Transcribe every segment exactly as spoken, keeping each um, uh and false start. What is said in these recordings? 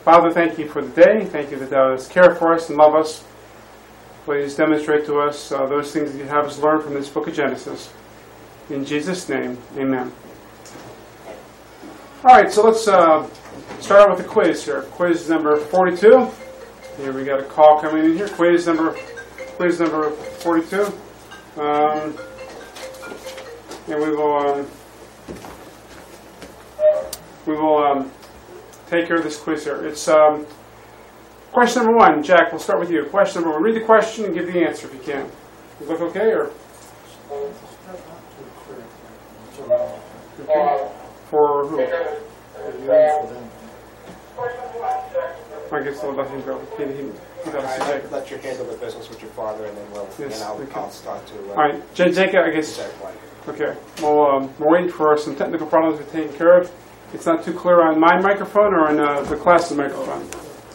Father, thank you for the day. Thank you that thou hast care for us and love us. Please demonstrate to us uh, those things that you have us learn from this book of Genesis. In Jesus' name, amen. All right, so let's uh, start out with the quiz here. Quiz number forty-two. Here we got a call coming in here. Quiz number, quiz number forty-two. Um, and we will, um, we will um, take care of this quiz here. It's um, question number one. Jack, we'll start with you. Question number one. Read the question and give the answer if you can. Does it look okay, or? Okay. For who? I guess I'll let him go. He, he, he I'd let you handle the business with your father, and then we'll, yes, and I'll, okay. I'll start to. Uh, All right, J- Jacob, I guess. Okay. Well, um, we're waiting for some technical problems to be taken care of. It's not too clear on my microphone or on uh, the class's microphone.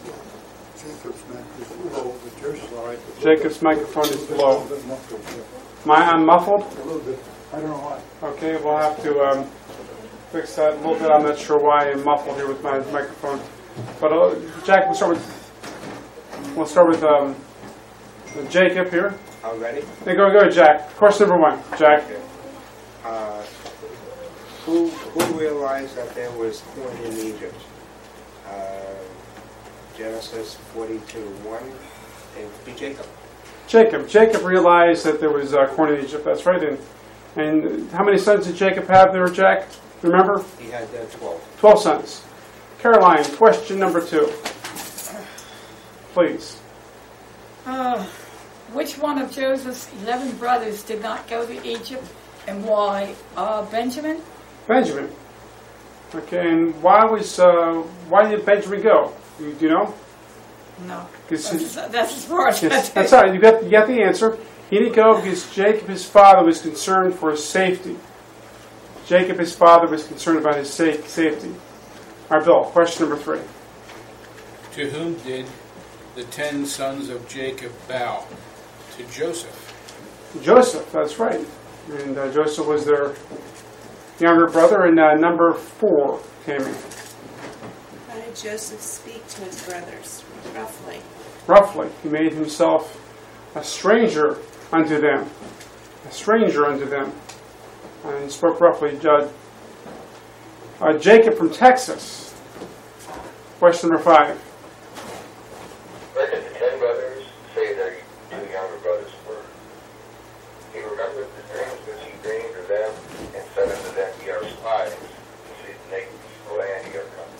Jacob's microphone is low. My, I'm muffled? I don't know why. Okay, we'll have to um, fix that a little bit. I'm not sure why I'm muffled here with my microphone. But uh, Jack, we'll start with we'll start with um, Jacob here. All ready? Hey, go go, Jack. Question number one, Jack. Okay. Uh, who who realized that there was corn in Egypt? Uh, Genesis forty-two one. It be Jacob. Jacob. Jacob realized that there was uh, corn in Egypt. That's right. And and how many sons did Jacob have there, Jack? Remember? He had uh, twelve. Twelve sons. Caroline, question number two. Please. Uh, which one of Joseph's eleven brothers did not go to Egypt, and why? Uh, Benjamin? Benjamin. Okay, and why was uh, why did Benjamin go? You, do you know? No. That's, That's, that's as far as yes, I that's all right. You got you got the answer. He didn't go because Jacob, his father, was concerned for his safety. Jacob, his father, was concerned about his sa- safety. All right, Bill. Question number three. To whom did the ten sons of Jacob bow? To Joseph. Joseph. That's right. And uh, Joseph was their younger brother. And uh, number four, Tammy. How did Joseph speak to his brothers, roughly? Roughly, he made himself a stranger unto them. A stranger unto them. And he spoke roughly. Uh, uh, Jacob from Texas. Question number five. Where did the ten brothers say their two younger brothers were? He remembered the dreams which he dreamed of them, and said unto them, Ye are spies to see the nakedness of the land ye are come.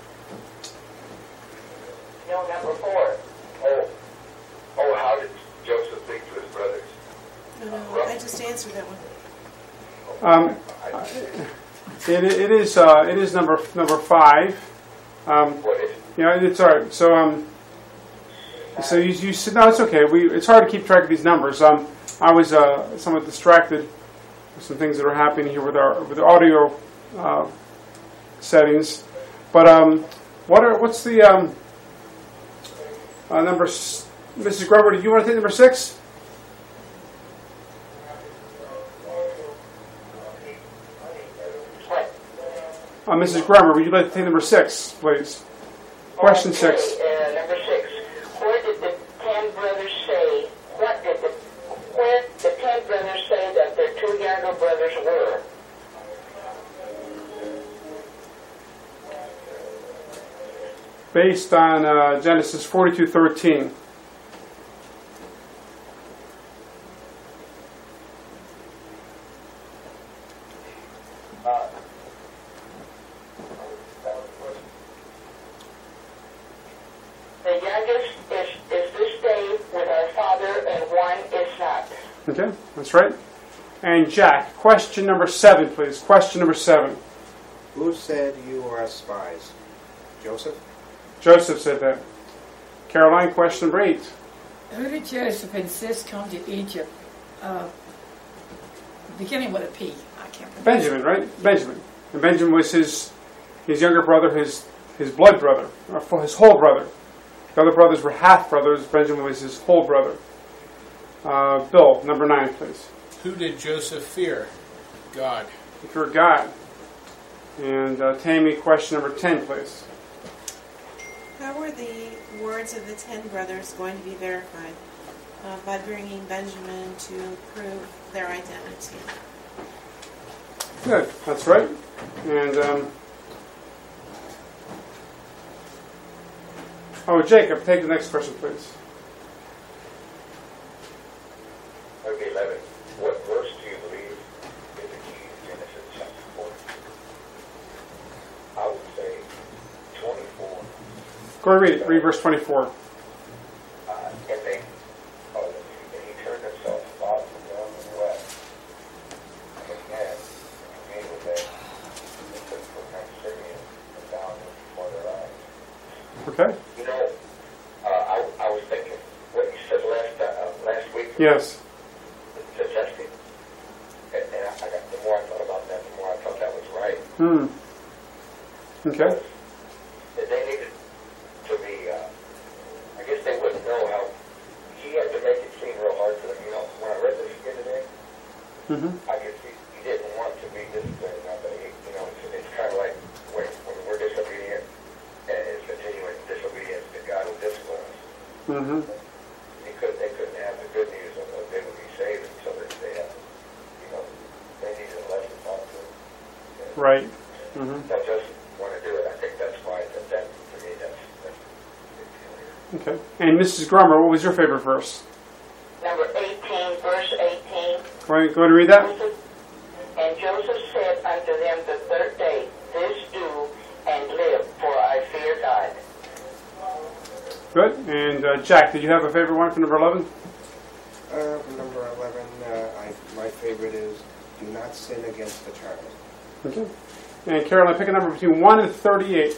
No, number four. Oh, oh, how did Joseph speak to his brothers? No, no, I just answered that one. Um, it, it is uh, it is number number five. Um, What is it? you know, it's all right. So um, so you, you said no, it's okay. We it's hard to keep track of these numbers. Um, I was uh, somewhat distracted with some things that are happening here with our with the audio uh, settings. But um, what are what's the um, uh, number? S- Missus Gruber, do you want to take number six? Uh, Missus Grummer, would you like to take number six, please? Question okay, six. Uh, number six. Where did the ten brothers say? What did the where did the ten brothers say that their two younger brothers were? Based on uh, Genesis forty-two thirteen. The youngest is, is this day with our father, and one is not. Okay, that's right. And Jack, question number seven, please. Question number seven. Who said you are spies? Joseph? Joseph said that. Caroline, question number eight. Who did Joseph insist come to Egypt? Uh, beginning with a P. I can't remember. Benjamin, right? Benjamin. And Benjamin was his his younger brother, his his blood brother, or his whole brother. The other brothers were half brothers. Benjamin was his whole brother. Uh, Bill, number nine, please. Who did Joseph fear? God. He feared God. And uh, Tammy, question number ten, please. How were the words of the ten brothers going to be verified? Uh, by bringing Benjamin to prove their identity. Good, that's right. And, um, oh, Jacob, take the next question, please. Okay, eleven. What verse do you believe is the key to Genesis chapter four? I would say twenty-four. Go and read it. Read verse twenty-four. Uh, and they, oh, and he turned himself about from them and west. And again, and with them, and took from them Syrian and bound them before their eyes. Okay? You know, uh, I, I was thinking what you said last uh, last week. Yes. Suggesting, and, and I, I got, the more I thought about that, the more I thought that was right. Hmm. Okay. That they needed to be, uh, I guess they wouldn't know how, he had to make it seem real hard for them. You know, when I read this again today, Mm-hmm. I could see he didn't want to be disciplined. Now, but he, you know, it's, it's kind of like when, when we're disobedient and it's continuing disobedience to God who disciplines us. Mm-hmm. They couldn't, they couldn't have the good news of, of they would be saved until they, they have, you know, they needed a lesson taught to them. And Right. Mm-hmm. Don't just want to do it. I think that's why that, that to me, that's, that's a big deal here. Okay. And Missus Grummer, what was your favorite verse? Number eighteen, verse eighteen. Go ahead, go ahead and read that. And Joseph said unto them the third day, This do and live, for I fear God. Good. And uh, Jack, did you have a favorite one for number eleven? Uh, for number eleven, uh, I, my favorite is, do not sin against the child. Okay. And Carolyn, pick a number between one and thirty-eight.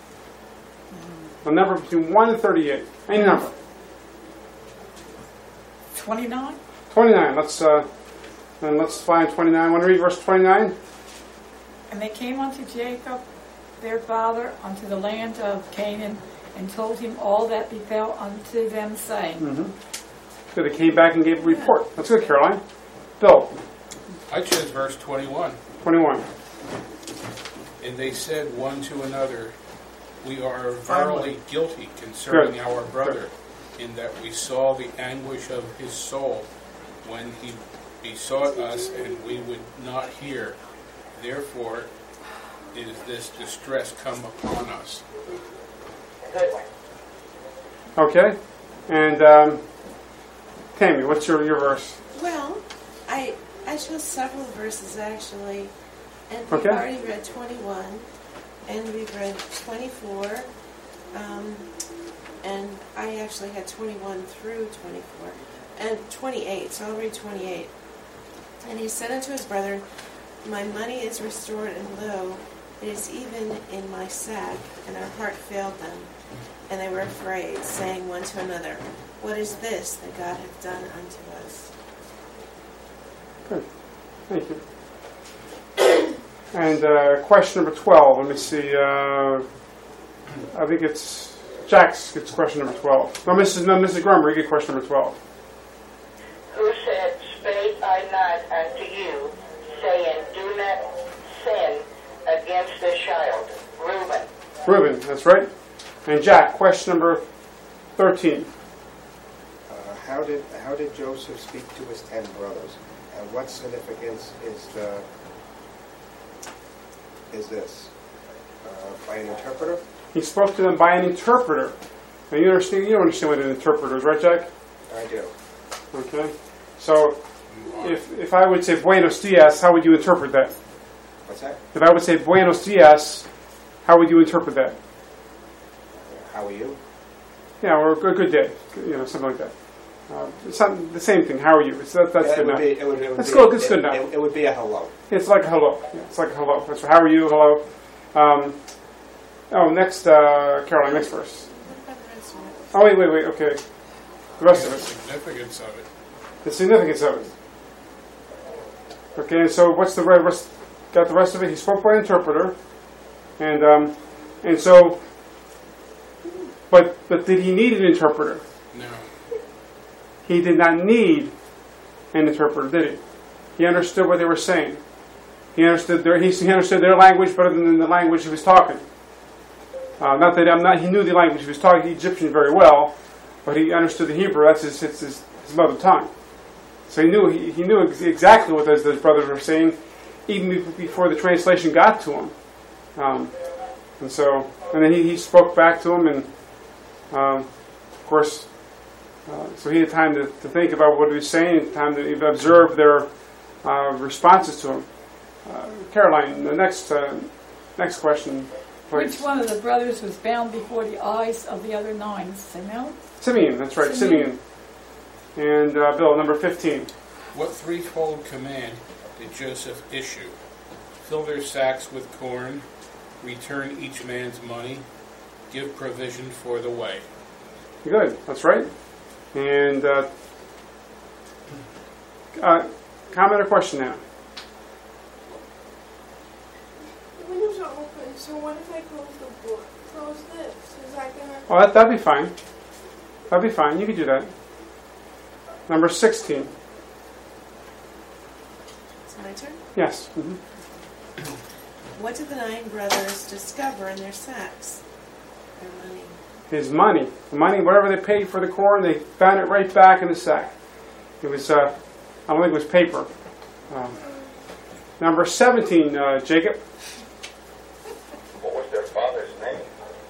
A number between one and thirty-eight. Any number. twenty-nine? twenty-nine. Let's uh, and let's find twenty-nine. Want to read verse twenty-nine? And they came unto Jacob, their father, unto the land of Canaan, and told him all that befell unto them, saying. Mm-hmm. So they came back and gave a report. That's good, Caroline. Bill, I chose verse twenty-one. twenty-one. And they said one to another, We are verily guilty concerning Good. our brother, in that we saw the anguish of his soul when he besought us, and we would not hear. Therefore is this distress come upon us. Good one. Okay. And um, Tammy, what's your, your verse? Well, I I chose several verses actually, and we've Okay. already read twenty-one, and we've read twenty-four, um, and I actually had twenty-one through twenty-four, and twenty-eight, so I'll read twenty-eight. And he said unto his brethren, My money is restored, and lo, it is even in my sack. And our heart failed them, and they were afraid, saying one to another, What is this that God hath done unto us? Good. Thank you. And uh, question number twelve. Let me see. Uh, I think it's Jax gets question number twelve. No, Missus No, Missus Grummer, you get question number twelve. Who said, Spake I not unto you, saying, Do not sin against the child? Reuben. Reuben, that's right. And Jack, question number thirteen. Uh, how did how did Joseph speak to his ten brothers, and what significance is the is this uh, by an interpreter? He spoke to them by an interpreter. Now you understand? You don't understand what an interpreter is, right, Jack? I do. Okay. So, if if I would say Buenos Dias, how would you interpret that? What's that? If I would say Buenos Dias, how would you interpret that? How are you? Yeah, or a good day, you know, something like that. Uh, it's not the same thing. How are you? It's that, that's Yeah, good it would enough. be, it would, it would That's be, good, it's it, good enough. It, it would be a hello. It's like a hello. Yeah, it's like a hello. That's how are you? Hello. Um, oh, next, uh, Caroline, next verse. What about the rest of it? Oh, wait, wait, wait. Okay, the rest of The it. significance of it. The significance of it. Okay, and so what's the rest? Got the rest of it. He spoke by interpreter, and um, and so, but but did he need an interpreter? No. He did not need an interpreter, did he? He understood what they were saying. He understood their he, he understood their language better than the language he was talking. Uh, not that I'm not. He knew the language. He was talking Egyptian very well, but he understood the Hebrew. That's his his, his, his mother tongue. So he knew he, he knew ex- exactly what those, those brothers were saying, even before the translation got to him. Um, and so, and then he, he spoke back to him, and um, of course, uh, so he had time to, to think about what he was saying, time to observe their uh, responses to him. Uh, Caroline, the next uh, next question, please. Which one of the brothers was bound before the eyes of the other nine? Simeon? Simeon, that's right, Simeon. Simeon. And uh, Bill, number fifteen. What threefold command did Joseph issue? Fill their sacks with corn, return each man's money, give provision for the way. Good, that's right. And uh, uh, comment or question now? The windows are open, so what if I close the door? Close this. Is that gonna... Oh, that, that'd be fine. That'd be fine. You could do that. Number sixteen. It's my turn. Yes. Mm-hmm. What did the nine brothers discover in their sacks? Their money. His money. The money, whatever they paid for the corn, they found it right back in the sack. It was, uh, I don't think it was paper. Um, number seventeen, uh, Jacob. What was their father's name?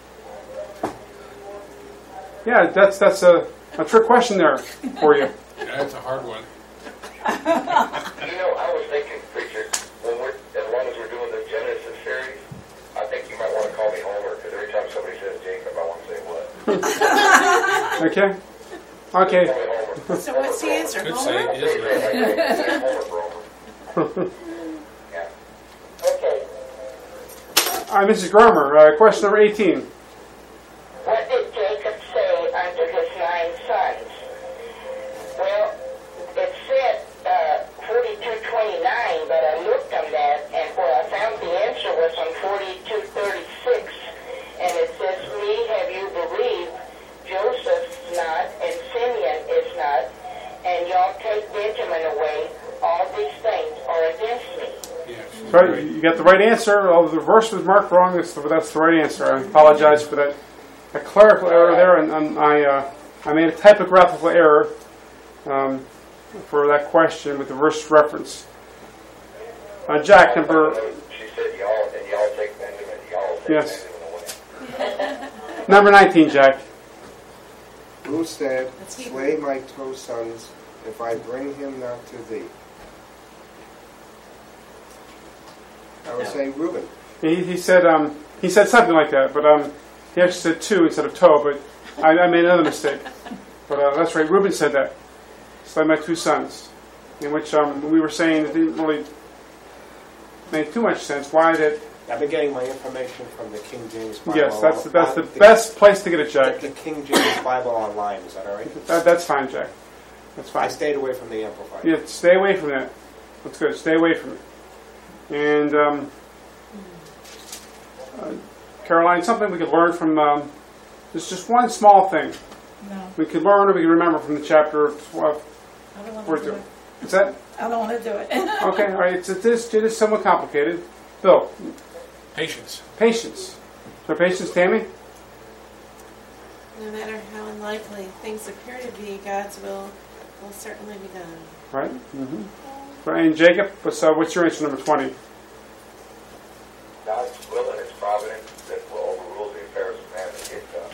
Yeah, that's that's a, a trick question there for you. Yeah, that's a hard one. You know, I was thinking, preacher, when we're, as long as we're doing the Genesis series, I think you might want to call me Homer, because every time somebody says Jacob, I want to say what? Okay? Okay. Call me Homer. So what's the answer? Could Homer? say Israel. Homer for Homer. Yeah. Okay. All right, Missus Gromer, uh, question number eighteen. What did Jacob say unto his nine sons? Well, it said uh, forty-two twenty-nine, but I looked on that, and where I found the answer was on forty-two thirty-six, and it says, "Me have you believed, Joseph's not, and Simeon is not, and y'all take Benjamin away. All these things are against me." Yes. Right, you got the right answer. Although the verse was marked wrong, that's the, that's the right answer. I apologize for that. A clerical error there, and, and I uh, I made a typographical error um, for that question with the verse reference. Uh, Jack, number She said y'all, and y'all take Benjamin, y'all take Yes. Benjamin away. number nineteen, Jack. Who said, That's Hebrew. "Slay my two sons, if I bring him not to thee"? I would No. say Reuben. He, he said um, he said something like that, but um, he actually said two instead of toe. But I, I made another mistake. But uh, that's right. Reuben said that. Slay my two sons, in which um, we were saying it didn't really make too much sense. Why that? I've been getting my information from the King James Bible. Yes, that's the, that's the Uh, best place to get it, The, Jack. the King James Bible online. Is that all right? That, that's fine, Jack. That's I fine. stayed away from the Amplified. Yeah, stay away from that. That's good. Stay away from it. And um, uh, Caroline, something we could learn from. Um, there's just one small thing No, we could learn or we could remember from the chapter twelve. I don't want Or to do do. it. Is that I don't want to do it. okay? All right. It's, it is it is somewhat complicated. Bill, Patience. patience. So patience, Tammy. No matter how unlikely things appear to be, God's will will certainly be done. Right. Mm-hmm. And Jacob, what's uh, what's your answer number twenty? God's will and His providence that will overrule the affairs of man and get done.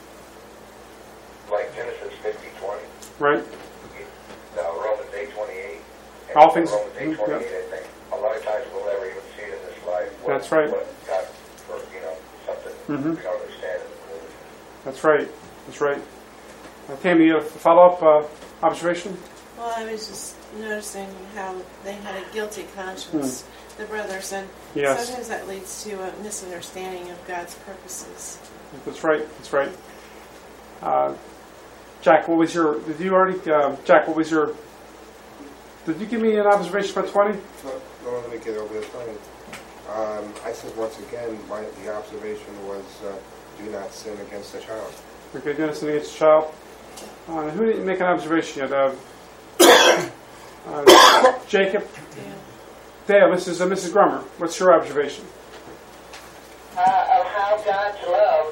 Like Genesis fifty twenty, Right. uh, Romans eight twenty-eight. and All things- Romans eight mm, twenty-eight, yeah. I think. A lot of times we'll never even see it in this life. What, That's right. What God, for, you know, something Mhm. we don't understand. That's right. That's right. Uh, Tammy, you have a follow-up uh, observation? Well, I was just noticing how they had a guilty conscience, the brothers, and Yes. sometimes that leads to a misunderstanding of God's purposes. That's right. That's right. Uh, Jack, what was your? Did you already? Uh, Jack, what was your? Did you give me an observation about twenty? So, no, let me get over this one. Um, I said once again, my, the observation was, uh, do not sin against the child. Okay, Dennis against the child. Uh, who didn't make an observation yet? Uh, uh, Jacob, Yeah. Dale. This is uh, Missus Grummer. What's your observation? Uh, of how God's love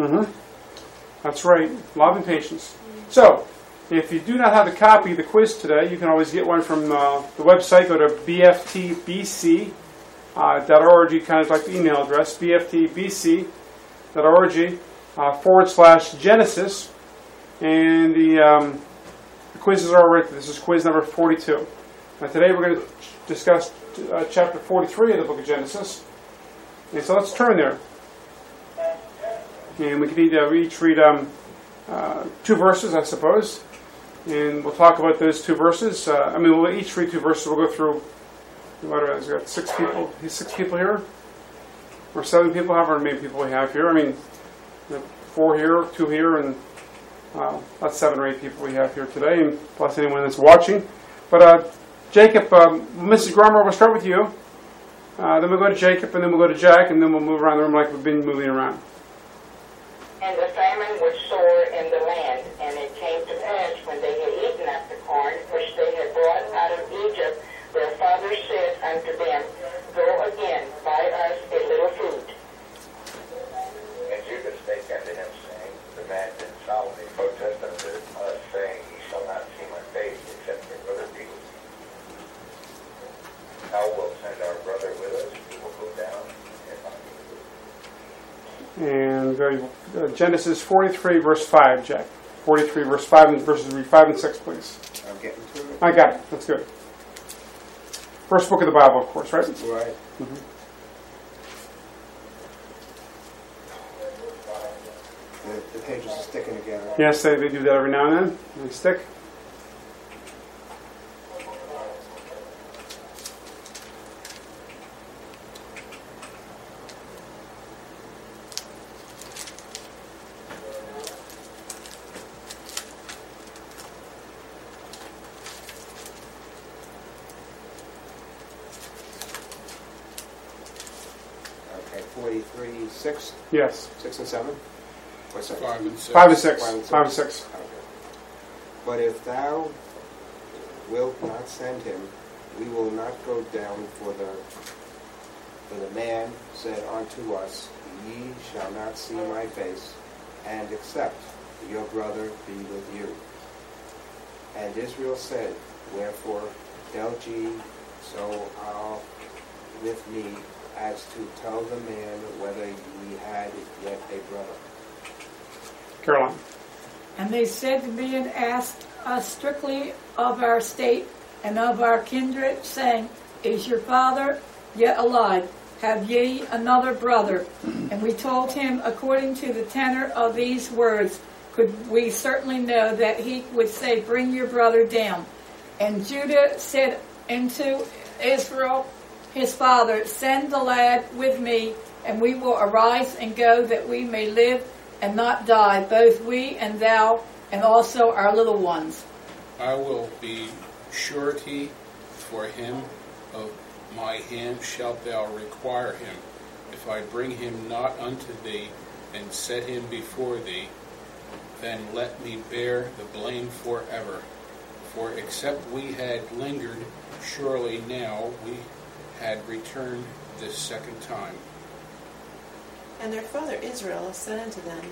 Mm-hmm. That's right. Love and patience. So, if you do not have a copy of the quiz today, you can always get one from uh, the website. Go to b f t b c dot org, kind of like the email address, b f t b c dot org uh, forward slash Genesis. And the, um, the quizzes are written. This is quiz number forty-two. Now today we're going to discuss uh, chapter forty-three of the book of Genesis. And so let's turn there. And we can each, uh, each read um, uh, two verses, I suppose. And we'll talk about those two verses. Uh, I mean, we'll each read two verses. We'll go through, what are we got six people, six people here? Or seven people, however many people we have here. I mean, you know, four here, two here, and uh, that's seven or eight people we have here today, and plus anyone that's watching. But uh, Jacob, um, Missus Grummer, we'll start with you. Uh, then we'll go to Jacob, and then we'll go to Jack, and then we'll move around the room like we've been moving around. And the famine was sore in the land, and it came to pass when they had eaten up the corn which they had brought out of Egypt, their father said unto them, Go again, buy us a little food. And Judah spake unto him, saying, The man did solemnly protest unto us, saying, Ye shall not see my face, except your brother be with you. Thou wilt send our brother with us, we will go down and find you. And go to uh, Genesis forty-three, verse five, Jack. forty-three, verse five, and verses five and six, please. I'm getting to it. I got it. That's good. First book of the Bible, of course, right? Right. Mm-hmm. The, the pages are sticking together. Yes, they, they do that every now and then. They stick. Okay, forty-three, six, Yes. six and seven? What's that? Five and six. Five and six. Five and Five and six. Okay. But if thou wilt not send him, we will not go down, for the for the man said unto us, Ye shall not see my face, and except your brother be with you. And Israel said, Wherefore dealt ye so all with me, as to tell the man whether ye had yet a brother? Caroline. And they said to me and asked us strictly of our state and of our kindred, saying, Is your father yet alive? Have ye another brother? And we told him, according to the tenor of these words, could we certainly know that he would say, Bring your brother down. And Judah said unto Israel, his father, Send the lad with me, and we will arise and go, that we may live and not die, both we and thou, and also our little ones. I will be surety for him, of my hand shalt thou require him. If I bring him not unto thee, and set him before thee, then let me bear the blame forever. For except we had lingered, surely now we had returned this second time. And their father Israel said unto them,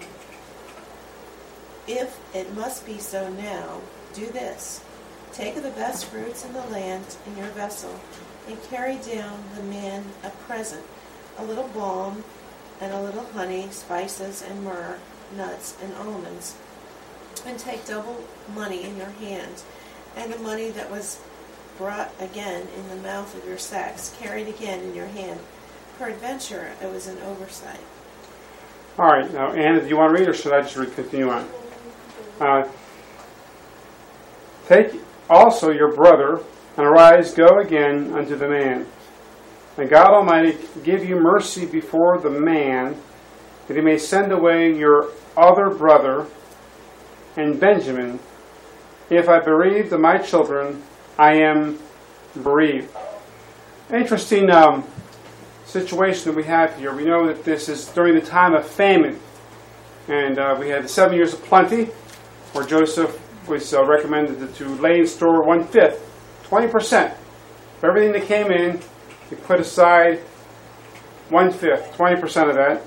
If it must be so now, do this. Take of the best fruits in the land in your vessel, and carry down the man a present, a little balm, and a little honey, spices, and myrrh, nuts, and almonds. And take double money in your hand, and the money that was brought again in the mouth of your sacks, carried again in your hand. Peradventure, it was an oversight. All right. Now, Anna, do you want to read, or should I just read, continue on? Uh, Take also your brother, and arise, go again unto the man. And God Almighty give you mercy before the man, that he may send away your other brother, and Benjamin. If I bereaved of my children, I am bereaved. Interesting um, situation that we have here. We know that this is during the time of famine. And uh, we had the seven years of plenty, where Joseph was uh, recommended to lay in store one-fifth, twenty percent of everything that came in. He put aside one-fifth, twenty percent of that.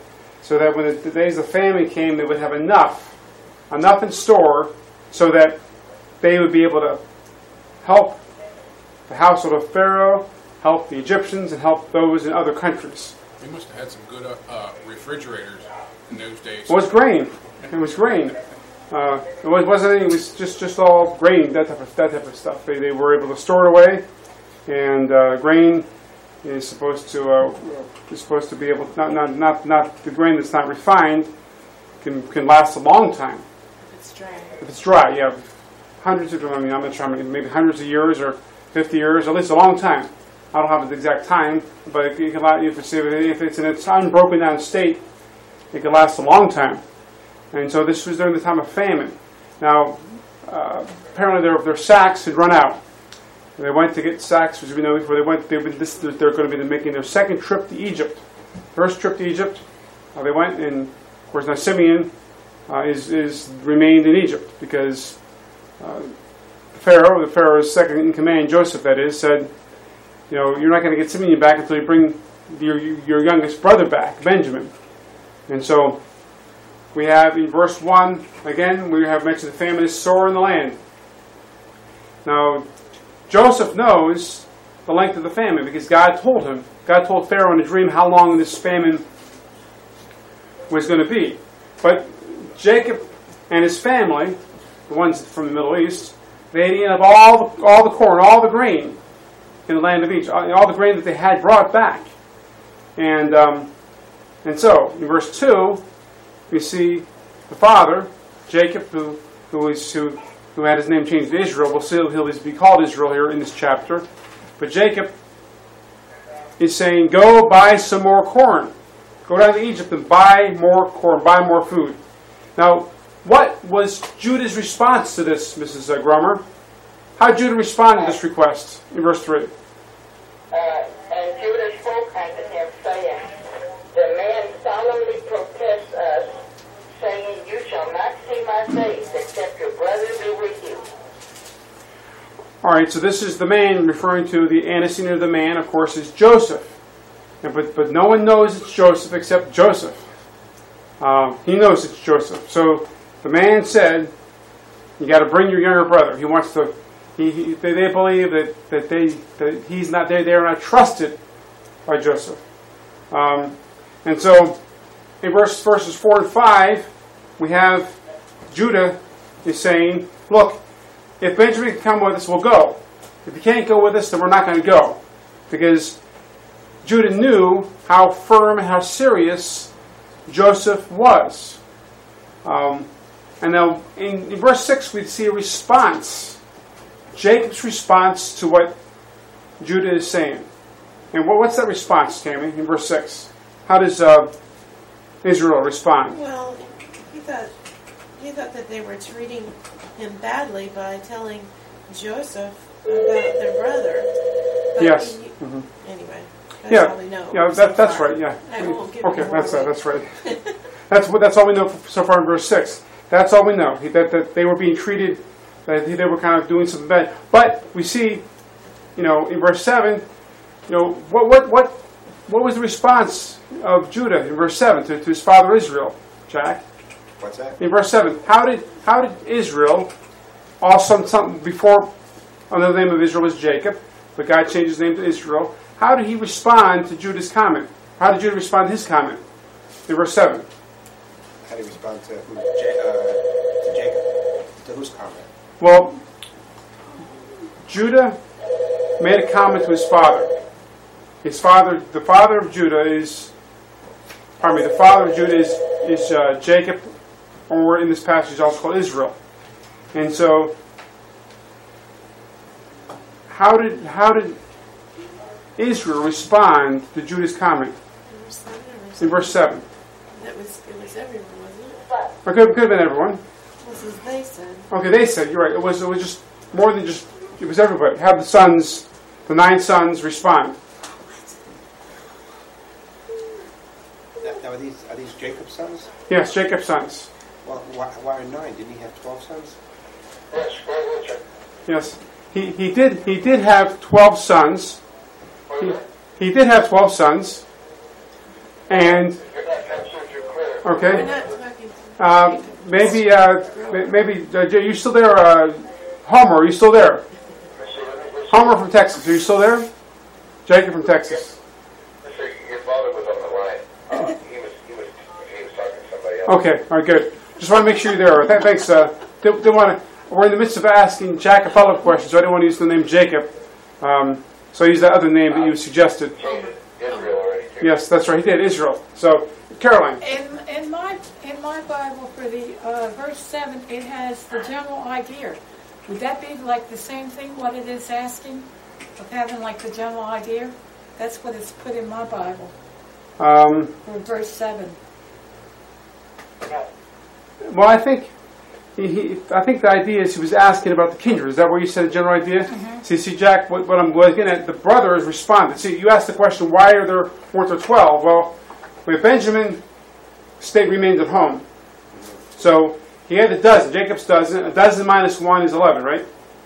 so that when the, the days of famine came, they would have enough, enough in store, so that they would be able to help the household of Pharaoh, help the Egyptians, and help those in other countries. They must have had some good uh, uh, refrigerators in those days. It was grain. It was grain. Uh, it was, wasn't any, it was just, just all grain, that type of that type of stuff. They, they were able to store it away, and uh, grain is supposed to uh, is supposed to be able to, not not not not the grain that's not refined can can last a long time. If it's dry. If it's dry, yeah, hundreds of I mean I'm not sure how many, maybe hundreds of years or fifty years, at least a long time. I don't have the exact time, but it can last, if it's if it's in its unbroken down state, it can last a long time. And so this was during the time of famine. Now, uh, apparently their, their sacks had run out. They went to get sacks, as we know before they went. They would, this, they're going to be making their second trip to Egypt. First trip to Egypt, uh, they went, and of course now Simeon uh, is is remained in Egypt because uh, Pharaoh, the Pharaoh's second in command, Joseph, that is, said, you know, you're not going to get Simeon back until you bring your your youngest brother back, Benjamin. And so we have in verse one, again, we have mentioned the famine is sore in the land. Now, Joseph knows the length of the famine because God told him, God told Pharaoh in a dream how long this famine was going to be. But Jacob and his family, the ones from the Middle East, they had eaten up all the, all the corn, all the grain in the land of Egypt, all the grain that they had brought back. And um, and so, in verse two, we see the father, Jacob, who who is who, who had his name changed to Israel. We'll see he'll be called Israel here in this chapter. But Jacob is saying, go buy some more corn. Go down to Egypt and buy more corn, buy more food. Now, what was Judah's response to this, Missus Grummer? How did Judah respond to this request in verse three? Uh, and Judah spoke unto him, saying, the man solemnly protests us, saying, you shall not see my face, except your brother be with you. All right, so this is the man, referring to the antecedent of the man, of course, is Joseph. And, but, but no one knows it's Joseph except Joseph. Uh, he knows it's Joseph. So the man said, you got to bring your younger brother. He wants to, he, he, they, they believe that, that, they, that he's not, they, they're not trusted by Joseph. Um, and so in verse, verses four and five, we have Judah is saying, look, if Benjamin can come with us, we'll go. If he can't go with us, then we're not going to go. Because Judah knew how firm and how serious Joseph was. Um, and now in, in verse six, we see a response. Jacob's response to what Judah is saying. And what, what's that response, Tammy, in verse six? How does uh, Israel respond? Well, he thought, he thought that they were treating him badly by telling Joseph about their brother. But Yes. he- Mm-hmm. Anyway, that's Yeah, all we know. yeah, so that, that's far. right. Yeah. I won't give Okay, you more that's uh, away. that's right. That's what that's all we know so far in verse six. That's all we know. He, that that they were being treated, that they were kind of doing something bad. But we see, you know, in verse seven, you know, what what what what was the response of Judah in verse seven to, to his father Israel, Jack? What's that? In verse seven, how did how did Israel, also something before, another name of Israel was Jacob, but God changed his name to Israel. How did he respond to Judah's comment? How did Judah respond to his comment in verse seven? How do you respond to, who, J, uh, to Jacob? To whose comment? Well, Judah made a comment to his father. His father, the father of Judah is, pardon me, the father of Judah is, is uh, Jacob, or in this passage also called Israel. And so, how did how did Israel respond to Judah's comment Verse seven or verse in verse seven? That was, it was everyone, wasn't it? Or could, could have been everyone. This is they said. Okay, they said, you're right. It was it was just more than just, it was everybody. Have the sons, the nine sons respond. Now, now are these are these Jacob's sons? Yes, Jacob's sons. Well, why, why are nine? Didn't he have twelve sons? Yes, Brother Richard. Yes. He he did he did have twelve sons. He, he did have twelve sons. And You're not absolutely correct. We're Okay. not talking. Um, maybe, uh, may- maybe, uh, Jay, you still there? Uh, Homer, are you still there? Homer from Texas, are you still there? Jacob from Texas. Mister, your father was on the line. Uh, he was he was he was talking to somebody else. Okay, all right, good. Just want to make sure you're there. Th- Thanks. Uh, didn't, didn't want to. We're in the midst of asking Jack a follow-up question, so I didn't want to use the name Jacob. Um, so I used that other name that you suggested. Israel already. Too. Yes, that's right. He did Israel. So Caroline. In, in my in my Bible for the uh, verse seven, it has the general idea. Would that be like the same thing? What it is asking of having like the general idea? That's what it's put in my Bible Um, for verse seven. well, I think he, he, I think the idea is he was asking about the kindred. Is that where you said the general idea? Mm-hmm. See, see, Jack, what, what I'm looking at, the brothers responded. See, you asked the question, why are there weren't there twelve? Well, with Benjamin, stayed remained at home. So he had a dozen. Jacob's dozen. A dozen minus one is eleven, right?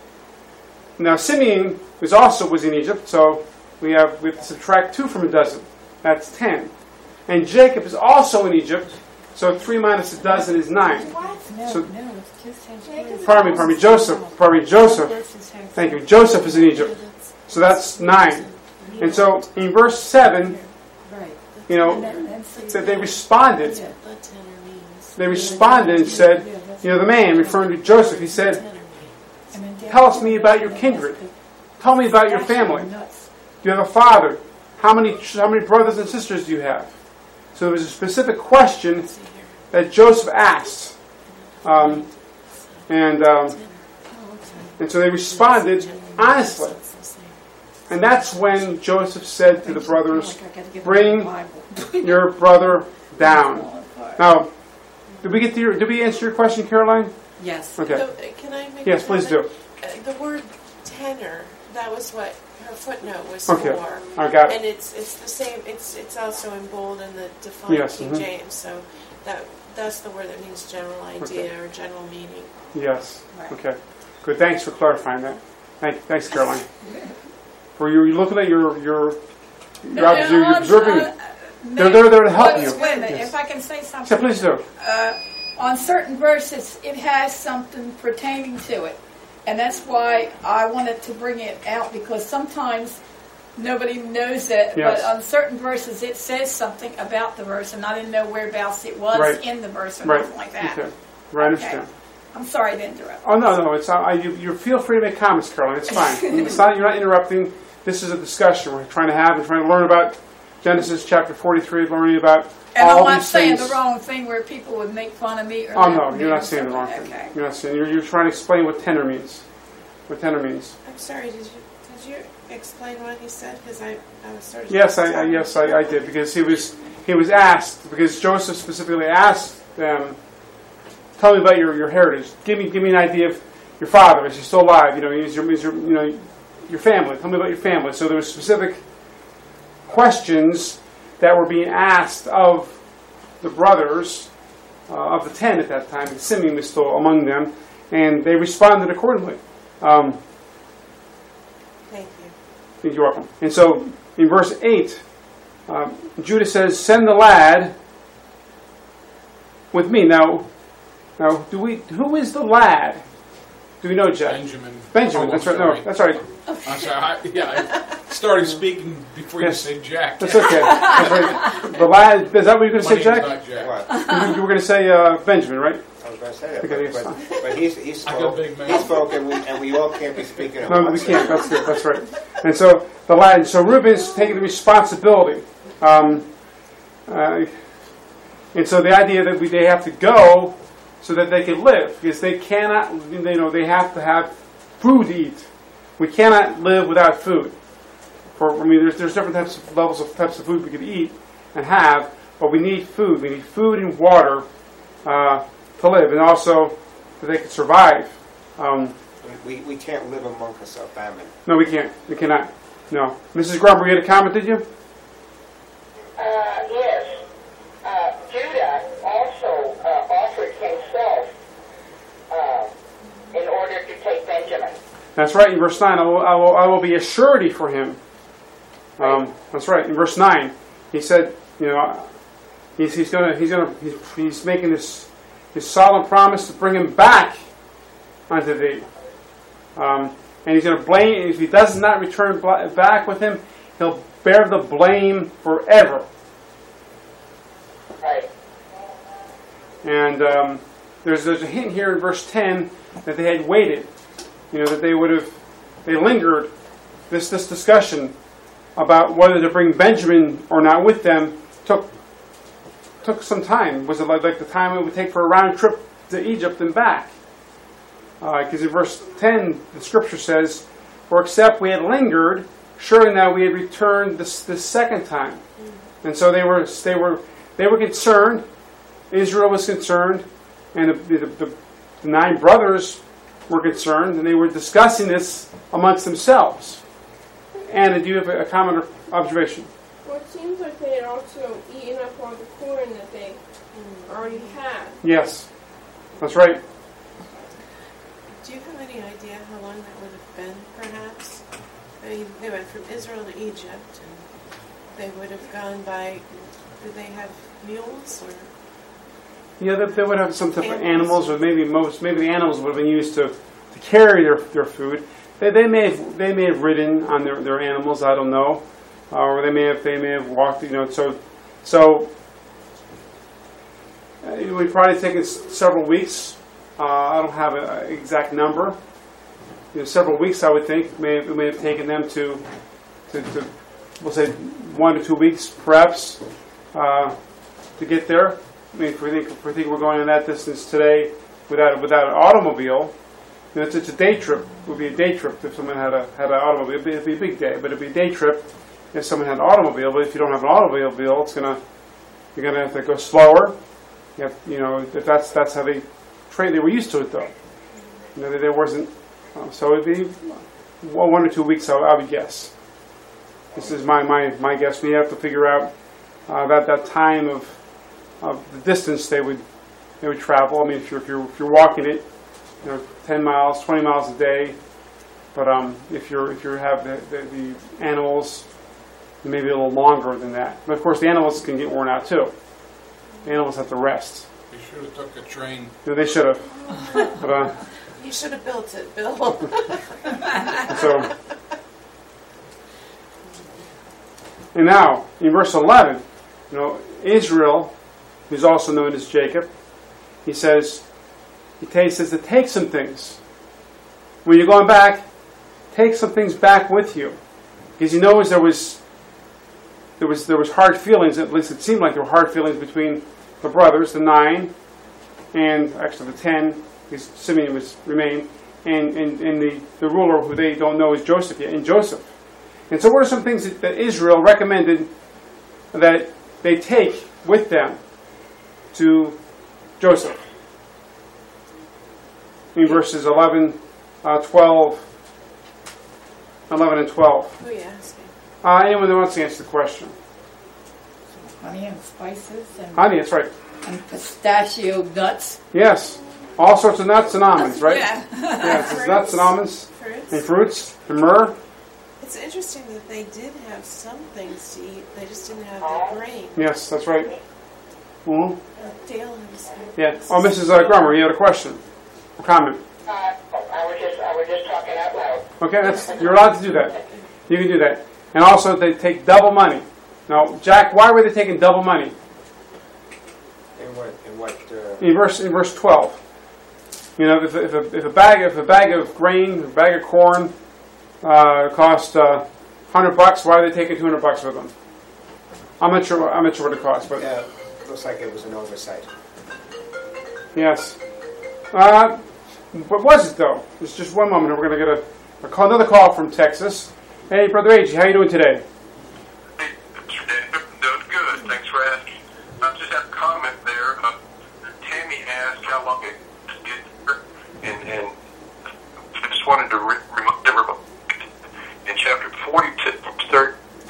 Now Simeon was also was in Egypt, so we have we have to subtract two from a dozen. That's ten. And Jacob is also in Egypt, so three minus a dozen is nine. No, So- no, it just has verse. Pardon me, pardon me, Joseph. Pardon me, Joseph. Verses have- Thank you. Joseph is in Egypt, so that's nine. And so in verse seven, Right. you know, And then- and see- it said they responded. That's what tenor means. They responded and said, you know, the man referring to Joseph, he said, and then down- "Tell us me about your kindred. Tell me about your family. Do you have a father? How many how many brothers and sisters do you have?" So there was a specific question that Joseph asked, um, and um, and so they responded honestly. And that's when Joseph said to the brothers, "Bring your brother down." Now, did we get to your, did we answer your question, Caroline? Yes. Okay. No, can I make Yes, a please comment? do. Uh, The word tenor, that was what her footnote was Okay. for. I got it. And it's it's the same. It's it's also in bold in the defined Yes, King mhm. James. So that that's the word that means general idea or general meaning. Yes. Right. Okay. Good. Thanks for clarifying that. Thank, thanks, Caroline. For you, you're looking at your your you're, ob- you're observing. They're they're there to help you. Wait a minute, Yes. if I can say Yeah, something. please do. Uh, on certain verses, it has something pertaining to it. And that's why I wanted to bring it out, because sometimes nobody knows it, Yes. but on certain verses it says something about the verse, and I didn't know whereabouts it was Right. in the verse or Right. nothing like that. Okay. Right. I Okay. understand. I'm sorry to interrupt. Oh no, no. It's uh, I, you. You feel free to make comments, Caroline. It's fine. It's not. You're not interrupting. This is a discussion we're trying to have. We're trying to learn about Genesis chapter forty-three, learning about And all I'm not these saying things. the wrong thing where people would make fun of me or Oh laugh no, at me you're or not saying the wrong something. thing. Okay. You're not saying. You're, you're trying to explain what tenor means. What tenor means. I'm sorry. Did you did you explain what he said? Because I I was sort of Yes, I, I yes I, I did, because he was he was asked, because Joseph specifically asked them, "Tell me about your, your heritage. Give me give me an idea of your father. Is he still alive? You know, is your, is your you know your family. Tell me about your family." So there were specific questions that were being asked of the brothers uh, of the ten at that time. And Simeon was still among them, and they responded accordingly. Um, Thank you. You're welcome. And so in verse eight, um, Judah says, "Send the lad with me." Now, now, do we? Who is the lad? Do we know, Jack? Benjamin. Benjamin. Oh, That's I'm right. No, sorry. that's right. I'm sorry. I, yeah, I started speaking before Yes. you said Jack. That's okay. That's right. The lad. Is that what you're going to My say, name's Jack? not Jack. What? You, you were going to say uh, Benjamin, right? I was going to say that, Okay, but, yes, but, but he's, he I got spoke, big mouth. he spoke and we, and we all can't be speaking at No, we once. can't. That's good. That's right. And so the lad. So Reuben's taking the responsibility. Um, uh, and so the idea that we, they have to go so that they can live, because they cannot. You know, they have to have food to eat. We cannot live without food. For I mean, there's there's different types of levels of types of food we could eat and have, but we need food. We need food and water uh, to live, and also that they can survive. Um, We, we can't live among us of famine. no, we can't. We cannot. No. Missus Grumber, you had a comment, did you? Uh, yes. Uh, Judah also uh, offered himself uh, in order to take Benjamin. That's right. In verse nine, I will, I will, I will be a surety for him. Um, that's right. In verse nine, he said, you know, He's, he's gonna he's gonna he's, he's making this his solemn promise to bring him back unto thee. Um, and he's going to blame, if he does not return back with him, he'll bear the blame forever. Right. And um, there's, there's a hint here in verse ten that they had waited. You know, that they would have, they lingered. This, this discussion about whether to bring Benjamin or not with them took took some time. Was it like, like the time it would take for a round trip to Egypt and back? Because uh, in verse ten, the scripture says, "For except we had lingered, surely now we had returned this the second time." And so they were they were they were concerned. Israel was concerned, and the, the, the, the nine brothers were concerned, and they were discussing this amongst themselves. Anna, do you have a, a comment or observation? Well, it seems like they had also eaten up all the corn that they already had. Yes, that's right. Do you have any idea how long that would have been, perhaps? I mean, they went from Israel to Egypt, and they would have gone by, did they have mules, or? Yeah, they, they would have some type of Animals. animals, or maybe most, maybe the animals would have been used to, to carry their, their food. They, they may have, they may have ridden on their, their animals. I don't know, uh, or they may have they may have walked. You know, so so uh, we've probably taken s- several weeks. Uh, I don't have an exact number. You know, several weeks, I would think, may have, may have taken them to, to, to, we'll say, one to two weeks, perhaps, uh, to get there. I mean, if we think if we think we're going on that distance today without without an automobile, you know, it's, it's a day trip. It would be a day trip if someone had a had an automobile. It'd be, it'd be a big day, but it'd be a day trip if someone had an automobile. But if you don't have an automobile, it's gonna you're gonna have to go slower. You have, you know, if that's that's how they train. They were used to it, though. You know, there wasn't. Uh, so it'd be well, one or two weeks, I, I would guess. This is my my my guess. We have to figure out uh, about that time of of the distance they would they would travel. I mean, if you're if you're, if you're walking it, you know, ten miles, twenty miles a day. But um, if you're if you have the, the, the animals, maybe a little longer than that. But of course, the animals can get worn out too. The animals have to rest. They should have took a train. You know, they should have. But uh, You should have built it, Bill. so. And now, in verse eleven, you know, Israel, who's also known as Jacob, he says, he takes, says to take some things. When you're going back, take some things back with you. Because he knows there was, there was, there was hard feelings, at least it seemed like there were hard feelings between the brothers, the nine, and actually the ten, because Simeon was remained, and, and, and the, the ruler who they don't know is Joseph yet, and Joseph. And so what are some things that, that Israel recommended that they take with them to Joseph? In verses eleven, uh, twelve, eleven and twelve. Who are you asking? Uh, anyone that wants to answer the question. Honey and spices and, Honey, that's right. and pistachio nuts. Yes. All sorts of nuts and almonds, right? Yeah. Yes, it's nuts and almonds Fruits? and fruits and myrrh. It's interesting that they did have some things to eat. They just didn't have the grain. Yes, that's right. Mm-hmm. Uh, Dale has. Yeah. Oh, Missus Uh, Grummer, you had a question, a comment. Uh, I was just, I was just talking out loud. Okay, that's you're allowed to do that. You can do that. And also, they take double money. Now, Jack, why were they taking double money? In what, in what, uh, In verse in verse twelve, you know, if, if, a, if a bag if a bag of grain, a bag of corn, uh, cost uh, hundred bucks, why are they taking two hundred bucks with them? I'm not sure. I'm not sure what it costs, but yeah, looks like it was an oversight. yes. Uh, what was it though? It's just one moment. We're going to get a, a call, another call from Texas. Hey, Brother A G, how you doing today? Doing good. Thanks for asking. I just have a comment there. Uh, Tammy asked how long it did, and, and I just wanted to re- remind everybody in chapter forty-two, third,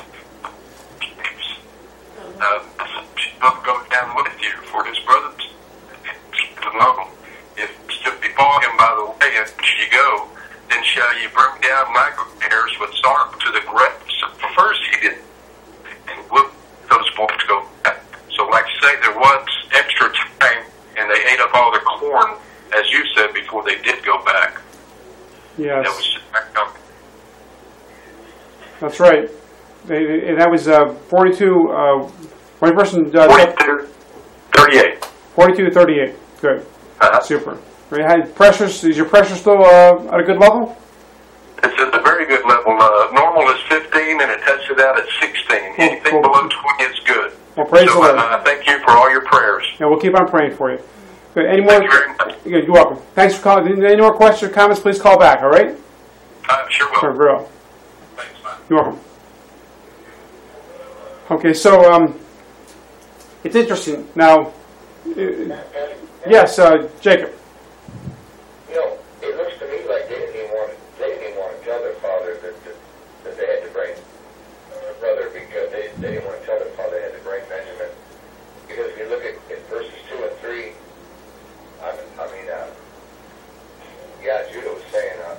uh, she's going to go down with you for his brothers alone. If before him by the way, and you go, then shall you bring down my hairs with sorrow to the grave. So refers That's right. They, they, that was uh, forty-two. Uh, one person. Uh, forty-two, thirty-eight. forty-two to thirty-eight. Good. Uh-huh. Super. Right, had pressures. Is your pressure still uh, at a good level? It's at a very good level. Uh, normal is fifteen, and it tested out at sixteen. Cool, Anything cool. below twenty is good. Well, praise so, the Lord. uh, thank you for all your prayers. Yeah, we'll keep on praying for you. Good. Any more? Thank you very much. Yeah, you're welcome. Thanks for calling. Any more questions or comments? Please call back. All right. I sure will. Sure, girl. Thanks, man. You're welcome. Okay, so um, it's interesting. Now, uh, yes, uh, Jacob. You know, it looks to me like they didn't even want to, they didn't even want to tell their father that, that, that they had to bring a brother because they, they didn't want to tell their father they had to bring Benjamin. Because if you look at, at verses two and three, I, I mean, uh, yeah, Judah was saying, uh,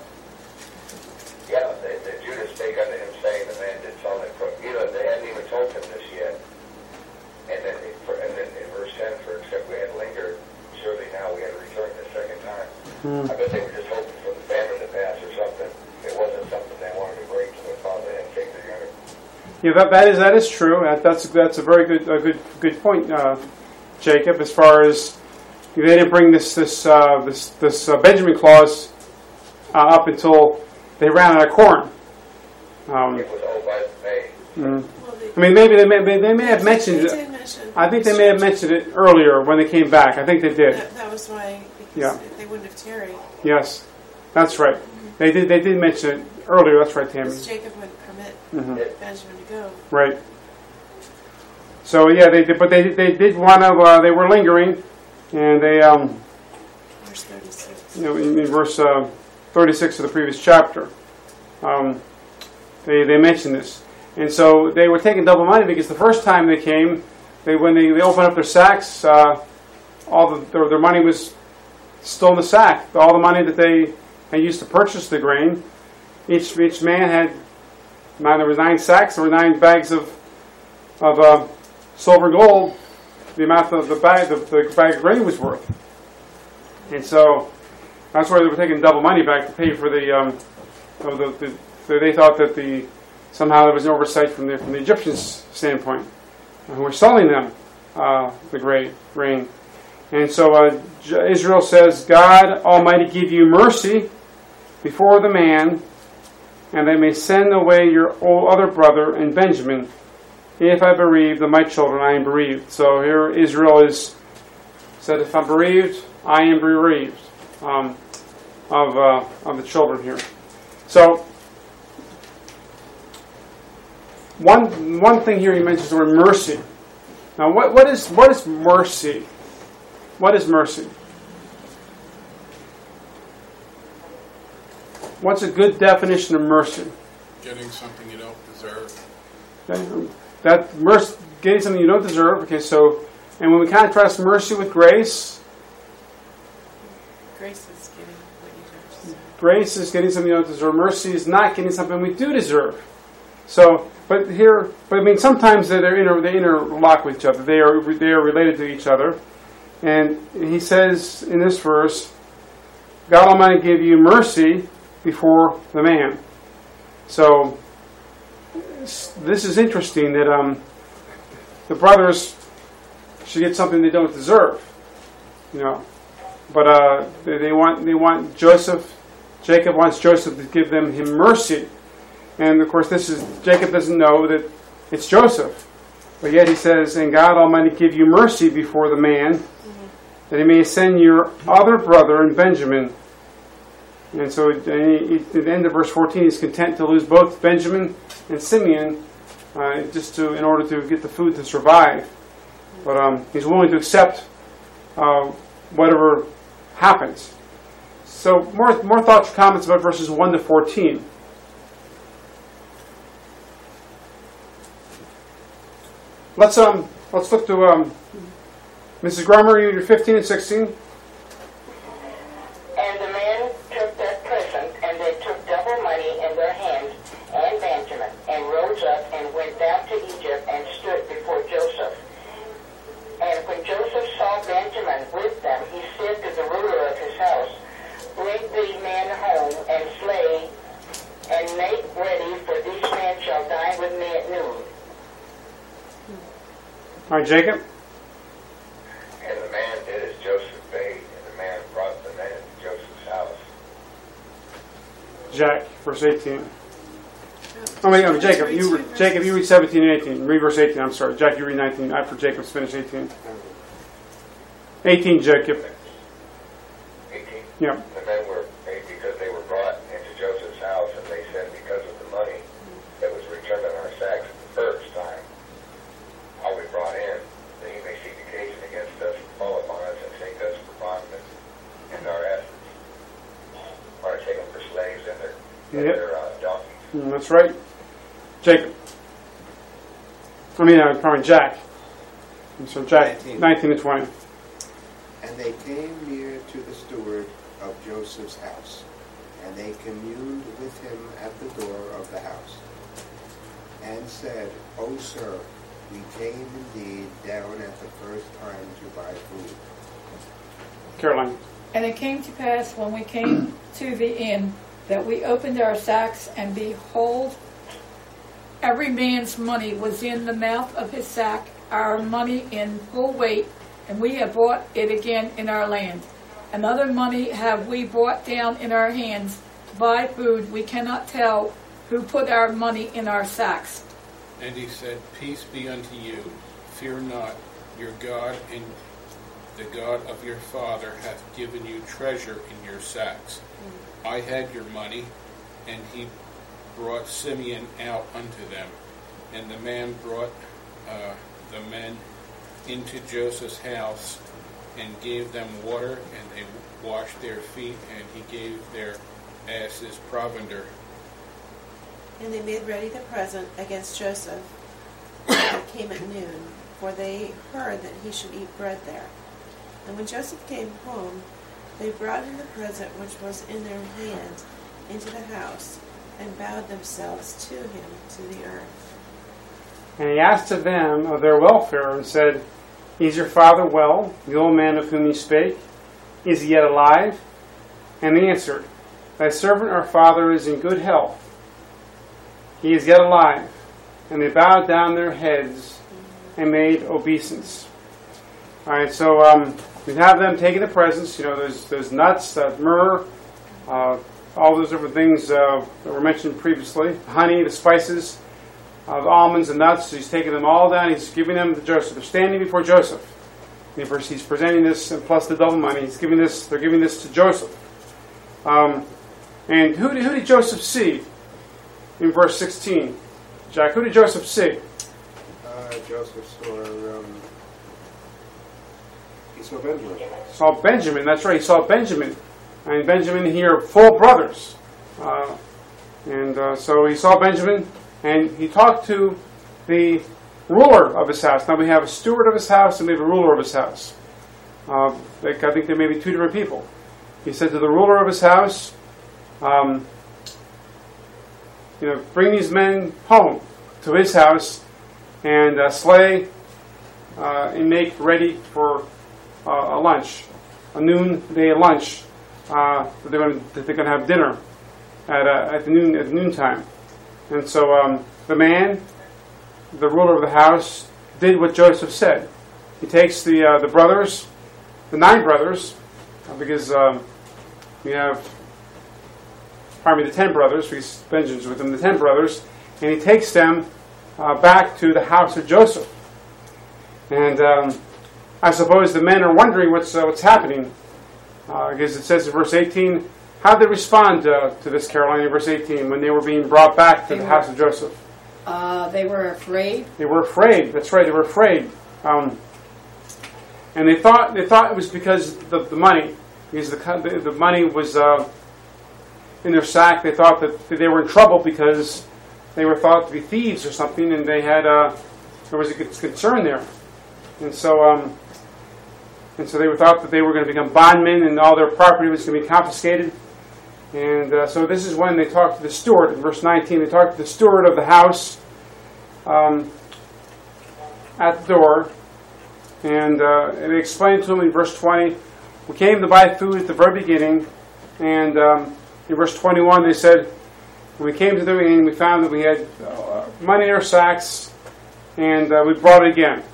yeah, the, the Judah spake unto him saying, the man did tell him, you know, they hadn't even told him this yet. And then, and then in verse ten, for except we had lingered, surely now we had to return the second time. Hmm. I bet they were just hoping for the famine to pass or something. It wasn't something they wanted to bring to their father and take their younger. Yeah, that, that is that is true. That, that's that's a very good a good good point, uh, Jacob. As far as they didn't bring this this uh, this this uh, Benjamin clause uh, up until they ran out of corn. Um, It was all by May. mm. Well, they, I mean, maybe they may they may have mentioned they it. did mention I think they may have mentioned it earlier when they came back. I think they did. That, that was why, because Yeah. they wouldn't have tarried. Yes, that's right. They did. They did mention it earlier. That's right, Tammy. Because Jacob wouldn't permit Mhm. Benjamin to go. Right. So yeah, they did, but they they did want to. Uh, they were lingering, and they um, Verse thirty-six. you know, in, in verse uh, thirty-six of the previous chapter, um, they they mentioned this, and so they were taking double money because the first time they came, they when they, they opened up their sacks, uh, all the their, their money was still in the sack. All the money that they had used to purchase the grain, each each man had nine. There was nine sacks. There were nine bags of of uh, silver and gold. The amount of the bag the, the bag of grain was worth, and so that's why they were taking double money back to pay for the. Um, of the, the, the they thought that the somehow there was an oversight from the from the Egyptians' standpoint, uh, who were selling them uh, the grain. grain. And so uh, Israel says, God Almighty give you mercy before the man, and they may send away your old other brother and Benjamin. If I bereave the my children, I am bereaved. So here Israel is said, if I'm bereaved, I am bereaved um, of uh, of the children here. So one one thing here he mentions the word mercy. Now, what what is what is mercy? What is mercy? What's a good definition of mercy? Getting something you don't deserve. Okay, that mercy, getting something you don't deserve. Okay, so and when we contrast mercy with grace, Grace is getting what you deserve. grace is getting something you don't deserve. Mercy is not getting something we do deserve. So, but here, but I mean, sometimes they're inter, they interlock with each other. They are they are related to each other. And he says in this verse, God Almighty give you mercy before the man. So this is interesting that um, the brothers should get something they don't deserve, you know. But uh, they, they want they want Joseph. Jacob wants Joseph to give them him mercy, and of course this is Jacob doesn't know that it's Joseph, but yet he says, "And God Almighty give you mercy before the man, that he may send your other brother and Benjamin." And so at the end of verse fourteen, he's content to lose both Benjamin and Simeon uh, just to in order to get the food to survive. But um, he's willing to accept uh, whatever happens. So more more thoughts or comments about verses one to fourteen. Let's um let's look to um, Missus Grummer, you're fifteen and sixteen. And the men took that present, and they took double money in their hands, and Benjamin, and rose up and went down to Egypt and stood before Joseph. And when Joseph saw Benjamin with them, he said to the ruler of his house, Bring these men home and slay, and make ready, for these men shall All right, Jacob. And the man did as Joseph bade, and the man brought the men to Joseph's house. Jack, verse eighteen. Oh, wait, no, Jacob, you re- Jacob, you read seventeen and eighteen. Read verse eighteen. I'm sorry, Jack, you read nineteen. After Jacob's finished eighteen. eighteen, Jacob. eighteen. Yeah. The men were paid because they were brought into Joseph's house, and they said, because of the money that was returned on our sacks the first time, how we brought in, that he may seek occasion against us, and fall upon us, and take us for bondmen, and our assets, or take them for slaves and their, and Yep. their uh, donkeys. Mm, that's right. Jacob. I mean, uh, probably Jack. And so Jack, nineteen. nineteen to twenty. And they came near to the steward of Joseph's house, and they communed with him at the door of the house, and said, O sir, we came indeed down at the first time to buy food. Caroline. And it came to pass when we came to the inn that we opened our sacks, and behold, every man's money was in the mouth of his sack, our money in full weight, and we have bought it again in our land. And other money have we brought down in our hands to buy food. We cannot tell who put our money in our sacks. And he said, Peace be unto you. Fear not. Your God and the God of your father hath given you treasure in your sacks. I had your money, and he brought Simeon out unto them. And the man brought uh, the men into Joseph's house, and gave them water, and they washed their feet, and he gave their asses provender. And they made ready the present against Joseph that came at noon, for they heard that he should eat bread there. And when Joseph came home, they brought in the present which was in their hand into the house, and bowed themselves to him to the earth. And he asked of them of their welfare, and said, Is your father well, the old man of whom you spake? Is he yet alive? And they answered, Thy servant our father is in good health. He is yet alive. And they bowed down their heads and made obeisance. All right, so um, we have them taking the presents. You know, there's there's nuts, uh, myrrh, uh, all those different things uh, that were mentioned previously. Honey, the spices, uh, the almonds and nuts. So he's taking them all down. He's giving them to Joseph. They're standing before Joseph. And he's presenting this, and plus the double money. He's giving this. They're giving this to Joseph. Um, and who did, who did Joseph see in verse sixteen? Jack, who did Joseph see? Uh, Joseph saw, um, he saw Benjamin. Saw Benjamin. That's right. He saw Benjamin. And Benjamin here, full brothers. Uh, and uh, so he saw Benjamin, and he talked to the ruler of his house. Now we have a steward of his house, and we have a ruler of his house. Uh, like, I think there may be two different people. He said to the ruler of his house, um, you know, bring these men home to his house, and uh, slay uh, and make ready for uh, a lunch, a noonday lunch. Uh, that they're going to, to have dinner at uh, at the noon at noontime. And so um, the man, the ruler of the house, did what Joseph said. He takes the uh, the brothers, the nine brothers, uh, because um, we have, pardon me, the ten brothers, because Benjamin's with them, the ten brothers, and he takes them uh, back to the house of Joseph. And um, I suppose the men are wondering what's uh, what's happening, uh, because it says in verse eighteen, how did they respond uh, to this, Caroline, in verse eighteen, when they were being brought back to They the were- house of Joseph? Uh, they were afraid. They were afraid. That's right. They were afraid, um, and they thought they thought it was because the, the money, because the the, the money was uh, in their sack. They thought that they were in trouble because they were thought to be thieves or something, and they had uh, there was a concern there, and so um, and so they were thought that they were going to become bondmen, and all their property was going to be confiscated. And uh, so this is when they talked to the steward. In verse nineteen, they talked to the steward of the house um, at the door. And, uh, and they explained to him in verse twenty, we came to buy food at the very beginning. And um, in verse twenty-one, they said, when we came to the inn, we found that we had uh, money in our sacks, and uh, we brought it again.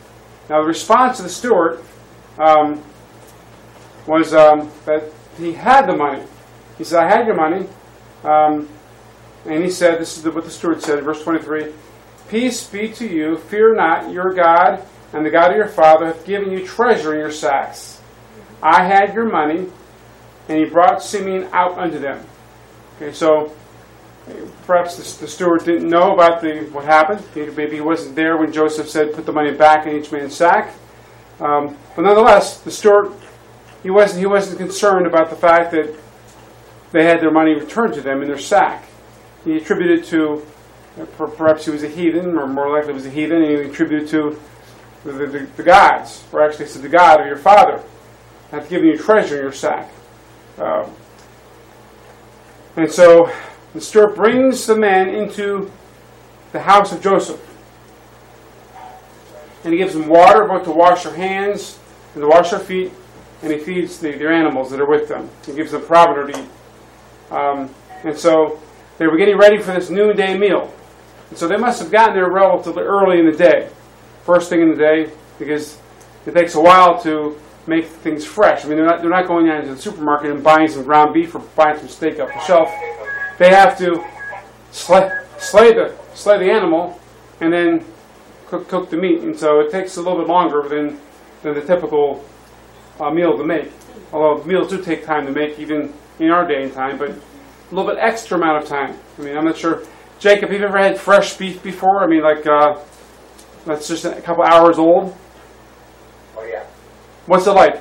Now the response of the steward um, was um, that he had the money. He said, I had your money. Um, and he said, this is what the steward said in verse twenty-three, peace be to you, fear not, your God and the God of your father hath given you treasure in your sacks. I had your money, and he brought Simeon out unto them. Okay, so perhaps the, the steward didn't know about the what happened. Maybe he wasn't there when Joseph said, put the money back in each man's sack. Um, but nonetheless, the steward, he wasn't, he wasn't concerned about the fact that they had their money returned to them in their sack. He attributed to, perhaps he was a heathen, or more likely he was a heathen, and he attributed to the, the, the gods, or actually said the God of your father hath given you treasure in your sack. Um, and so the steward brings the men into the house of Joseph. And he gives them water both to wash their hands and to wash their feet, and he feeds the, their animals that are with them. He gives them provender to eat. Um, and so they were getting ready for this noonday meal. And so they must have gotten there relatively early in the day. First thing in the day, because it takes a while to make things fresh. I mean, they're not, they're not going down to the supermarket and buying some ground beef or buying some steak off the shelf. They have to slay, slay, the, slay the animal and then cook, cook the meat. And so it takes a little bit longer than, than the typical uh, meal to make. Although meals do take time to make, even in our day and time, but a little bit extra amount of time. I mean, I'm not sure. Jacob, have you ever had fresh beef before? I mean, like, uh, that's just a couple hours old? Oh, yeah. What's it like?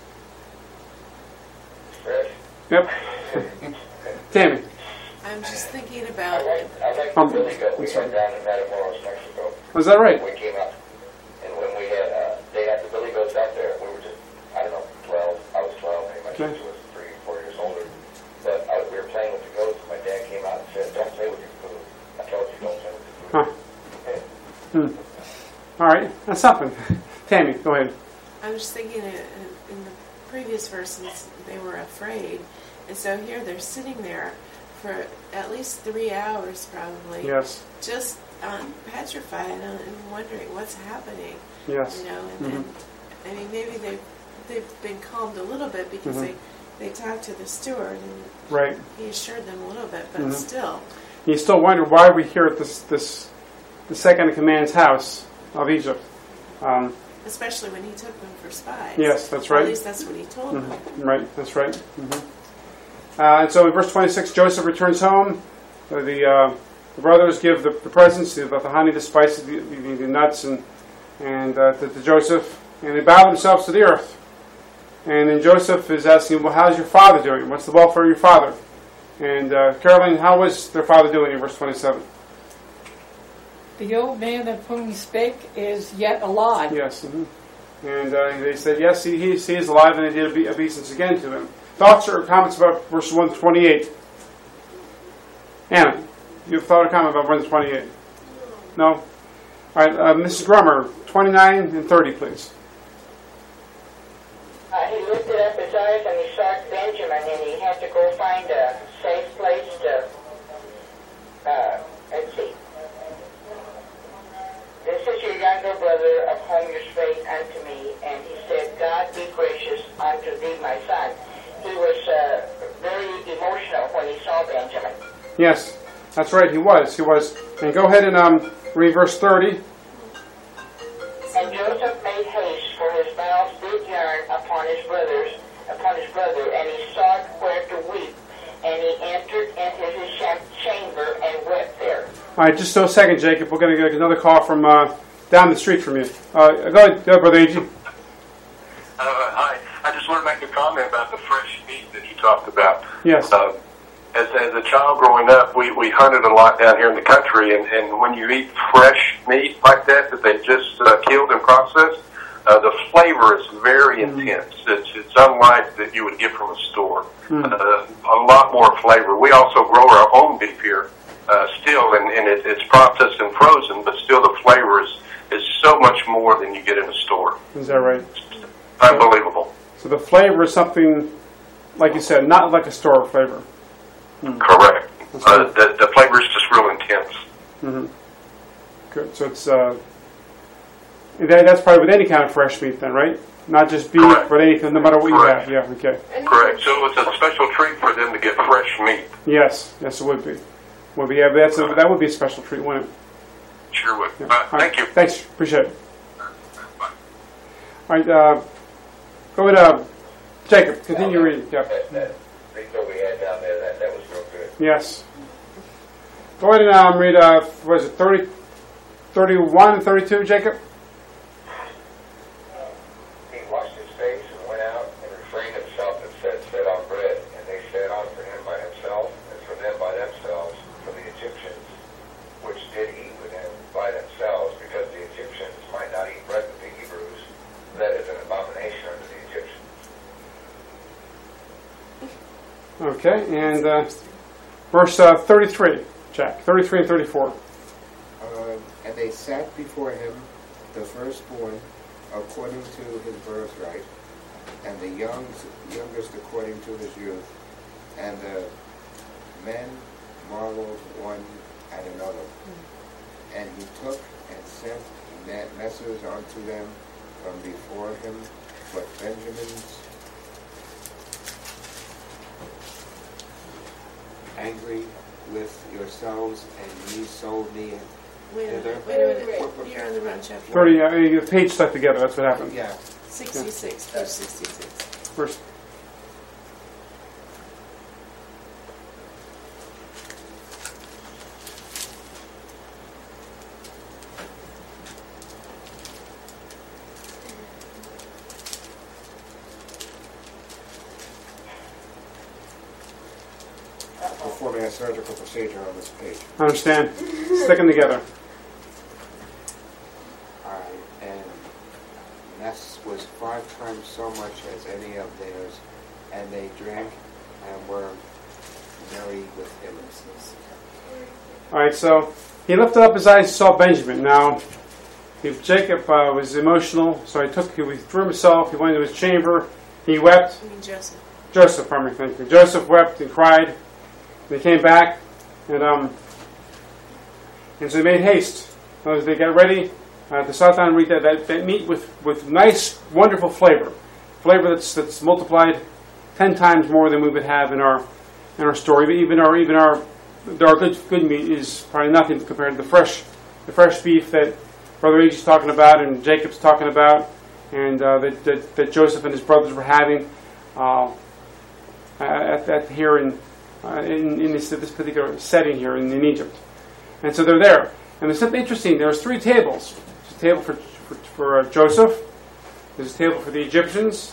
Fresh. Yep. Tammy. I'm just thinking I about, like, I like Um, the Billy Goat. We I'm sorry. went down to Matamoros, Mexico. Was that right? We came up, and when we had, uh, they had the Billy Goats out there, we were just, I don't know, twelve. I was twelve, and my Okay. sister was three, four years older. But I, we were playing with the goats, and my dad came out and said, don't play with your food. I told you, don't play with your food. Huh. Hmm. All right. That's something. Tammy, go ahead. I'm just thinking in, in the previous verses, they were afraid. And so here they're sitting there for at least three hours probably. Yes. Just um, petrified and, and wondering what's happening. Yes. You know, and Mhm. then, I mean, maybe they've, they've been calmed a little bit because Mhm. they, they talked to the steward and Right. he assured them a little bit, but Mhm. still. You still wonder why we're here at this, this the second in command's house of Egypt. Um, Especially when he took them for spies. Yes, that's right. At least that's what he told them. mhm. Right, that's right. Mhm. Uh, and so in verse twenty-six, Joseph returns home. Uh, the, uh, the brothers give the, the presents, the, the honey, the spices, the, the, the nuts, and, and uh, to, to Joseph. And they bow themselves to the earth. And then Joseph is asking, well, how's your father doing? What's the welfare of your father? And uh, Caroline, how was their father doing in verse twenty-seven? The old man of whom he spake is yet alive. Yes. Mm-hmm. And uh, they said, yes, he, he, he is alive, and they did obe- obeisance again to him. Thoughts or comments about verses one to twenty-eight? Anna, you have a thought or comment about one to twenty-eight? No? All right, uh, Missus Grummer, twenty-nine and thirty, please. Uh, he lifted up his eyes and he saw Benjamin, and he had to go find a safe place to, uh, let's see. This is your younger brother, of whom you spake unto me. And he said, God be gracious unto thee, my son. He was uh, very emotional when he saw Benjamin. Yes, that's right, he was. He was. And go ahead and um, read verse thirty. And Joseph made haste, for his mouth did yearn upon his brothers, upon his brother, and he sought where to weep. And he entered into his cham- chamber and wept there. All right, just a second, Jacob. We're going to get another call from uh, down the street from you. Uh, go ahead, go ahead, Brother A G. Uh, hi. I just want to make a comment about the fresh meat that you talked about. Yes. Uh, as, as a child growing up, we, we hunted a lot down here in the country, and, and when you eat fresh meat like that, that they just uh, killed and processed, uh, the flavor is very Mm. intense. It's, it's unlike that you would get from a store. Mm. Uh, a lot more flavor. We also grow our own beef here uh, still, and, and it, it's processed and frozen, but still the flavor is, is so much more than you get in a store. Is that right? Unbelievable. So the flavor is something, like you said, not like a store flavor. Correct. That's Uh, good. the, the flavor is just real intense. Mm-hmm. Good. So it's uh, That, that's probably with any kind of fresh meat then, right? Not just beef, Correct. but anything, no matter what you Correct. have. Yeah, okay. And Correct. So it's a special treat for them to get fresh meat. Yes, yes, it would be. Would be. Yeah, but that's a, that would be a special treat, wouldn't it? Sure would. Yeah. Uh, All right. thank you. Thanks. Appreciate it. All right. Uh, go ahead, uh, Jacob. Continue reading. Yeah. That, that pizza we had down there, that, that was real good. Yes. Go ahead and um, read. Uh, what is it? thirty, thirty-one, and thirty-two, Jacob. He washed his face and went out and refrained himself and said, "Set on bread." And they set on for him by himself, and for them by themselves, for the Egyptians, which did eat with him by themselves, because the Egyptians might not eat bread with the Hebrews. That is an abomination unto the Egyptians. Okay, and uh, verse uh, thirty-three, Jack. thirty-three and thirty-four. Um, and they sat before him, the firstborn, according to his birthright, and the young, youngest according to his youth. And the men marveled one at another. And he took and sent me- messengers unto them from before him, but Benjamin's angry with yourselves, and ye sold me. Wait a Is there- minute, wait a minute. What- what- You're on the wrong chapter. thirty, uh, you page stuck together. That's what happened. Yeah. sixty-six, page sixty-six. Verse. Performing a surgical procedure on this page. I understand. Stick them together. Alright, and mess was five times so much as any of theirs, and they drank and were merry with him. All right, so he lifted up his eyes and saw Benjamin. Now, if Jacob uh, was emotional, so he took, he withdrew himself. He went into his chamber. He wept. I mean Joseph. Joseph, pardon me, thank you. Joseph wept and cried. And he came back, and um, and so he made haste. So they got ready uh, to sit down and eat that, that, that meat with, with nice, wonderful flavor, flavor that's that's multiplied ten times more than we would have in our in our story. But even our even our our good good meat is probably nothing compared to the fresh the fresh beef that Brother H is talking about and Jacob's talking about, and uh, that, that that Joseph and his brothers were having uh, at, at here in. Uh, in, in this, this particular setting here in, in Egypt. And so they're there. And there's something interesting. There's three tables. There's a table for, for, for uh, Joseph. There's a table for the Egyptians.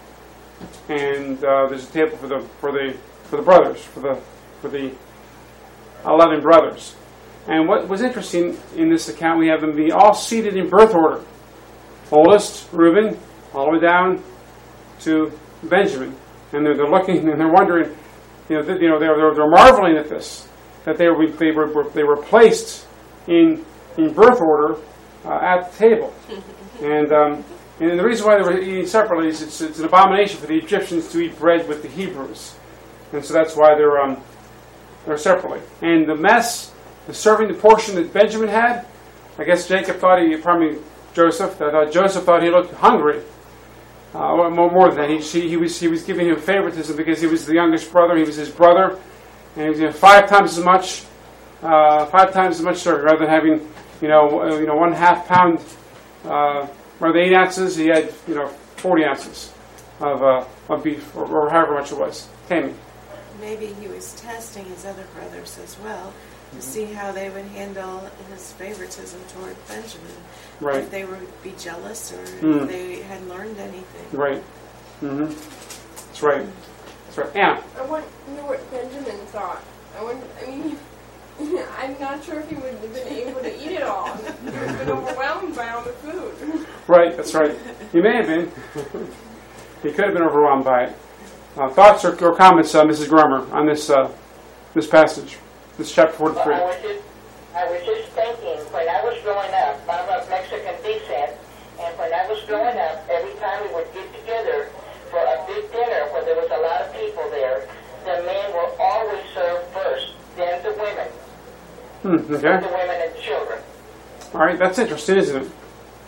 And uh, there's a table for the for the for the brothers, for the for the eleven brothers. And what was interesting in this account, we have them be all seated in birth order. Oldest, Reuben, all the way down to Benjamin. And they're, they're looking and they're wondering, You know, th- you know, they're, they're they're marveling at this, that they were they were, were they were placed in in birth order uh, at the table, and um, and the reason why they were eating separately is it's, it's an abomination for the Egyptians to eat bread with the Hebrews, and so that's why they're um they're separately. And the mess, the serving, the portion that Benjamin had, I guess Jacob thought he, probably Joseph, that uh, Joseph thought he looked hungry. Uh, more, more than that, he, he, he was he was giving him favoritism because he was the youngest brother. He was his brother, and he was you know, five times as much, uh, five times as much serving rather than having you know uh, you know one half pound, uh, rather than eight ounces. He had you know forty ounces of uh, of beef or, or however much it was. Tammy. Maybe he was testing his other brothers as well to see how they would handle his favoritism toward Benjamin. Right. If they would be jealous or Mm. if they had learned anything. Right. Mm-hmm. That's right. That's right. Anna. I want to know what Benjamin thought. I want. I mean, he, I'm not sure if he would have been able to eat it all. He would have been overwhelmed by all the food. Right. That's right. He may have been. He could have been overwhelmed by it. Uh, thoughts or, or comments, uh, Missus Grummer, on this uh, this passage, this chapter Well, forty-three. I was just, I was just thinking, when I was growing up, I'm of Mexican descent, and when I was growing up, every time we would get together for a big dinner where there was a lot of people there, the men were always served first, then the women, Hmm, okay. the women and children. All right. That's interesting, isn't it?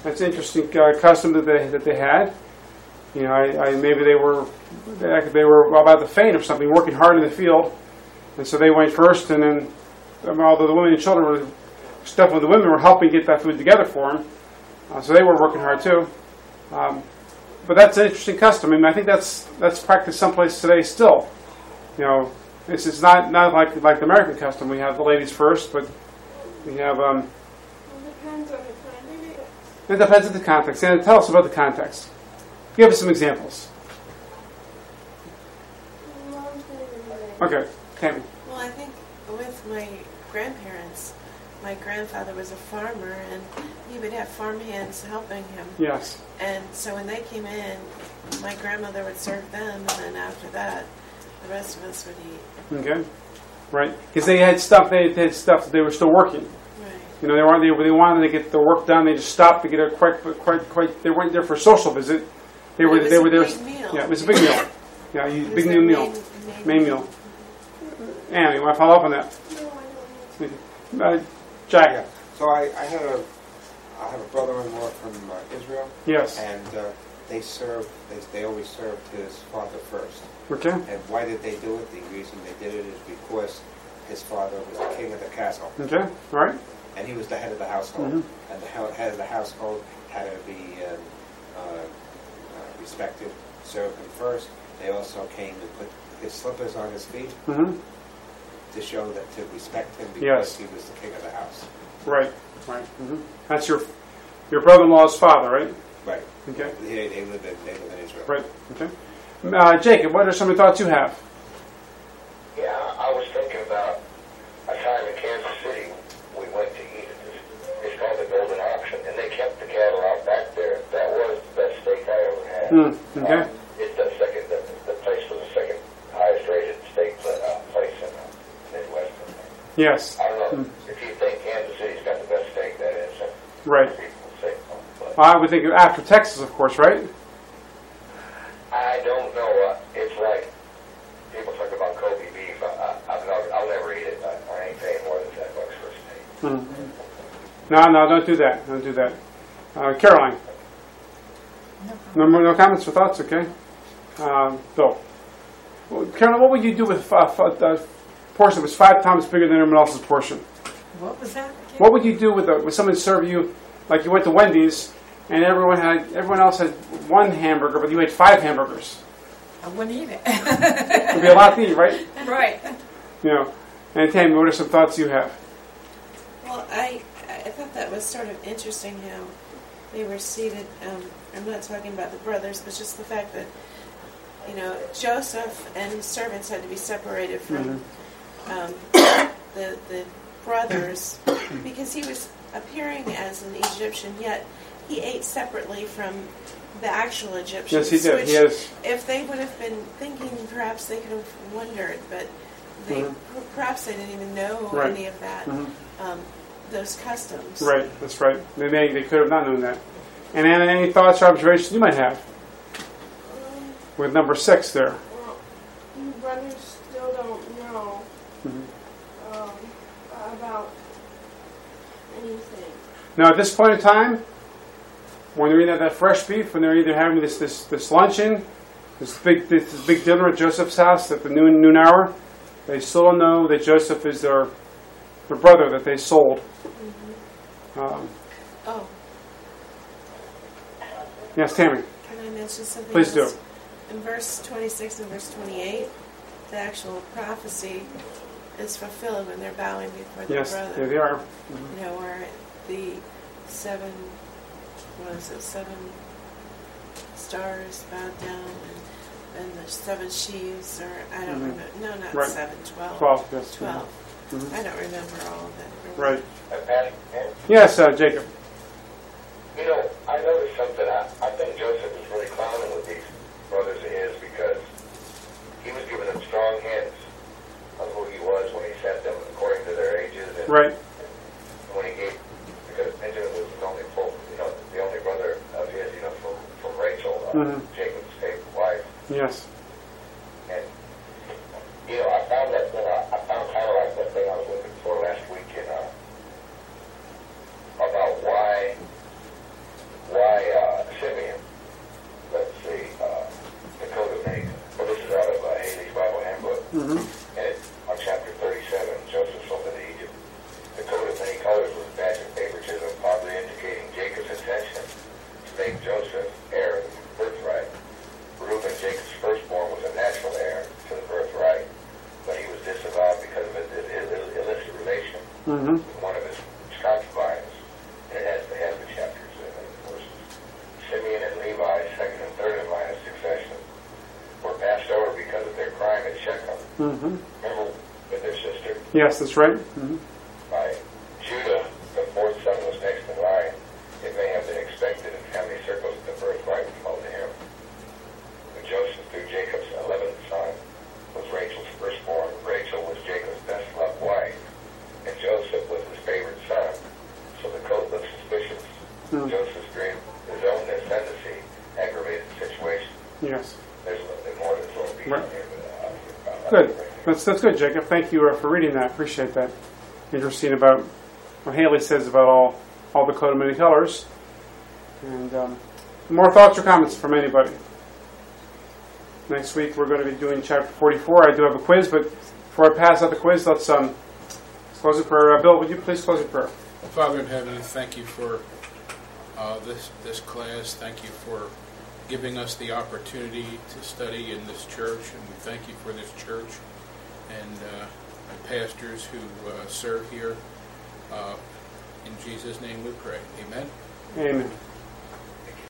That's an interesting uh, custom that they that they had. You know, I, I, maybe they were they, they were about to faint or something, working hard in the field, and so they went first. And then, um, although the women and children were stuff, the women were helping get that food together for them, uh, so they were working hard too. Um, but that's an interesting custom. I mean, I think that's that's practiced someplace today still. You know, it's it's not not like like the American custom. We have the ladies first, but we have. Um, Well, it depends on the context. it depends on the context. And tell us about the context. Give us some examples. Mom's gonna be there. Okay, Tammy. Well, I think with my grandparents, my grandfather was a farmer, and he would have farm hands helping him. Yes. And so when they came in, my grandmother would serve them, and then after that, the rest of us would eat. Okay. Right. Because they had stuff. They had stuff that they were still working. Right. You know, they weren't. They, they wanted to get the work done. They just stopped to get a quite, quite, quite. They weren't there for a social visit. They were. It was they a were there. big meal. Yeah, it was a big meal. Yeah, you, It was big their new meal. main- Main meal. Anna, you want to follow up on that? No, I don't know. Uh, Jaga. So I, I had a, I have a brother-in-law from uh, Israel, Yes. and uh, they served, they, they always served his father first. Okay. And why did they do it? The reason they did it is because his father was the king of the castle, Okay. All right. and he was the head of the household. Mhm. And the he- head of the household had to be um, uh, uh, respected, served him first. They also came to put his slippers on his feet Mm-hmm. to show that to respect him because Yes. he was the king of the house. Right. Right. Mm-hmm. That's your your brother-in-law's father, right? Right. Okay. They, they live in they live in Israel. Right. Okay. Uh, Jacob, what are some of the thoughts you have? Yeah, I was thinking about a time in Kansas City we went to eat at this, it's called the Golden Auction, and they kept the cattle out back there. That was the best steak I ever had. Mm, okay. Um, it's the second, the, the place was the second highest rated steak uh, place in the Midwest. Yes. I don't know Mm. if you think Kansas City's got the best steak, that is. uh, Right. People say, so, but I would think after Texas, of course, right? I don't know. Uh, it's like people talk about Kobe beef. I, I, I've never, I'll never eat it. I, I ain't paying more than ten bucks for a steak. Mm. No, no, don't do that. Don't do that. Uh, Caroline. No more, no comments or thoughts. Okay. Um, Bill. Well, Caroline, what would you do with a uh, portion that was five times bigger than everyone else's portion? What was that? What would you do with a, with someone serve you, like you went to Wendy's and everyone had everyone else had one hamburger, but you had five hamburgers? I wouldn't eat it. It'd be a lot to eat, right? Right. You know. And Tammy, what are some thoughts you have? Well, I I thought that was sort of interesting how they were seated. Um, I'm not talking about the brothers, but just the fact that, you know, Joseph and his servants had to be separated from um, the the brothers because he was appearing as an Egyptian, yet he ate separately from the actual Egyptians. Yes, he did. Which, He has. if they would have been thinking, perhaps they could have wondered, but they Mhm. perhaps they didn't even know Right. any of that. Mhm. Um, those customs. Right, that's right. They may, they could have not known that. And Anna, any thoughts or observations you might have Um, with number six there? well, you brothers still don't know Mhm. um, about anything. Now, at this point in time, when they're eating that fresh beef, when they're either having this this, this luncheon, this big this, this big dinner at Joseph's house at the noon noon hour, they still don't know that Joseph is their their brother that they sold. Um, Oh, yes, Tammy, can I mention something please do. else? In verse twenty-six and verse twenty-eight, the actual prophecy is fulfilled when they're bowing before their Yes, brother. there they are. You know, where the seven, what is it, seven stars bowed down, and, and the seven sheaves, or I don't Mhm. remember. No, not Right. seven, twelve. Twelve, yes. Twelve. Mhm. I don't remember all of it. Right. Uh, Pastor, Ken, Yes, uh, Jacob. you know, I noticed something. I, I think Joseph is really clowning with these brothers of his because he was giving them strong hints of who he was when he sent them according to their ages. And Right. when he gave, because Benjamin was the only, full, you know, the only brother of his, you know, from, from Rachel, uh, Mhm. Jacob's favorite wife. Yes. And, you know, I found that thing, I, I found kind of like that thing I was looking for last week in, uh, about why Yes, that's right. Mm-hmm. By Judah, the fourth son, was next in line. It may have been expected in family circles that the birthright would fall to him. When Joseph, through Jacob's eleventh son, was Rachel's firstborn, Rachel was Jacob's best loved wife, and Joseph was his favorite son. So the code looks suspicious. Mm. Joseph's dream, his own ascendancy, aggravated the situation. Yes. There's a little bit more than twelve people Right. here, but uh, Good. That's that's good, Jacob. Thank you uh, for reading that. Appreciate that. Interesting about what Haley says about all all the coat of many colors. And um, more thoughts or comments from anybody? Next week we're going to be doing chapter forty-four. I do have a quiz, but before I pass out the quiz, let's um let's close in prayer. Uh, Bill, would you please close in prayer? Father in heaven, thank you for uh, this this class. Thank you for giving us the opportunity to study in this church, and we thank you for this church and uh, the pastors who uh, serve here. Uh, in Jesus' name we pray. Amen. Amen.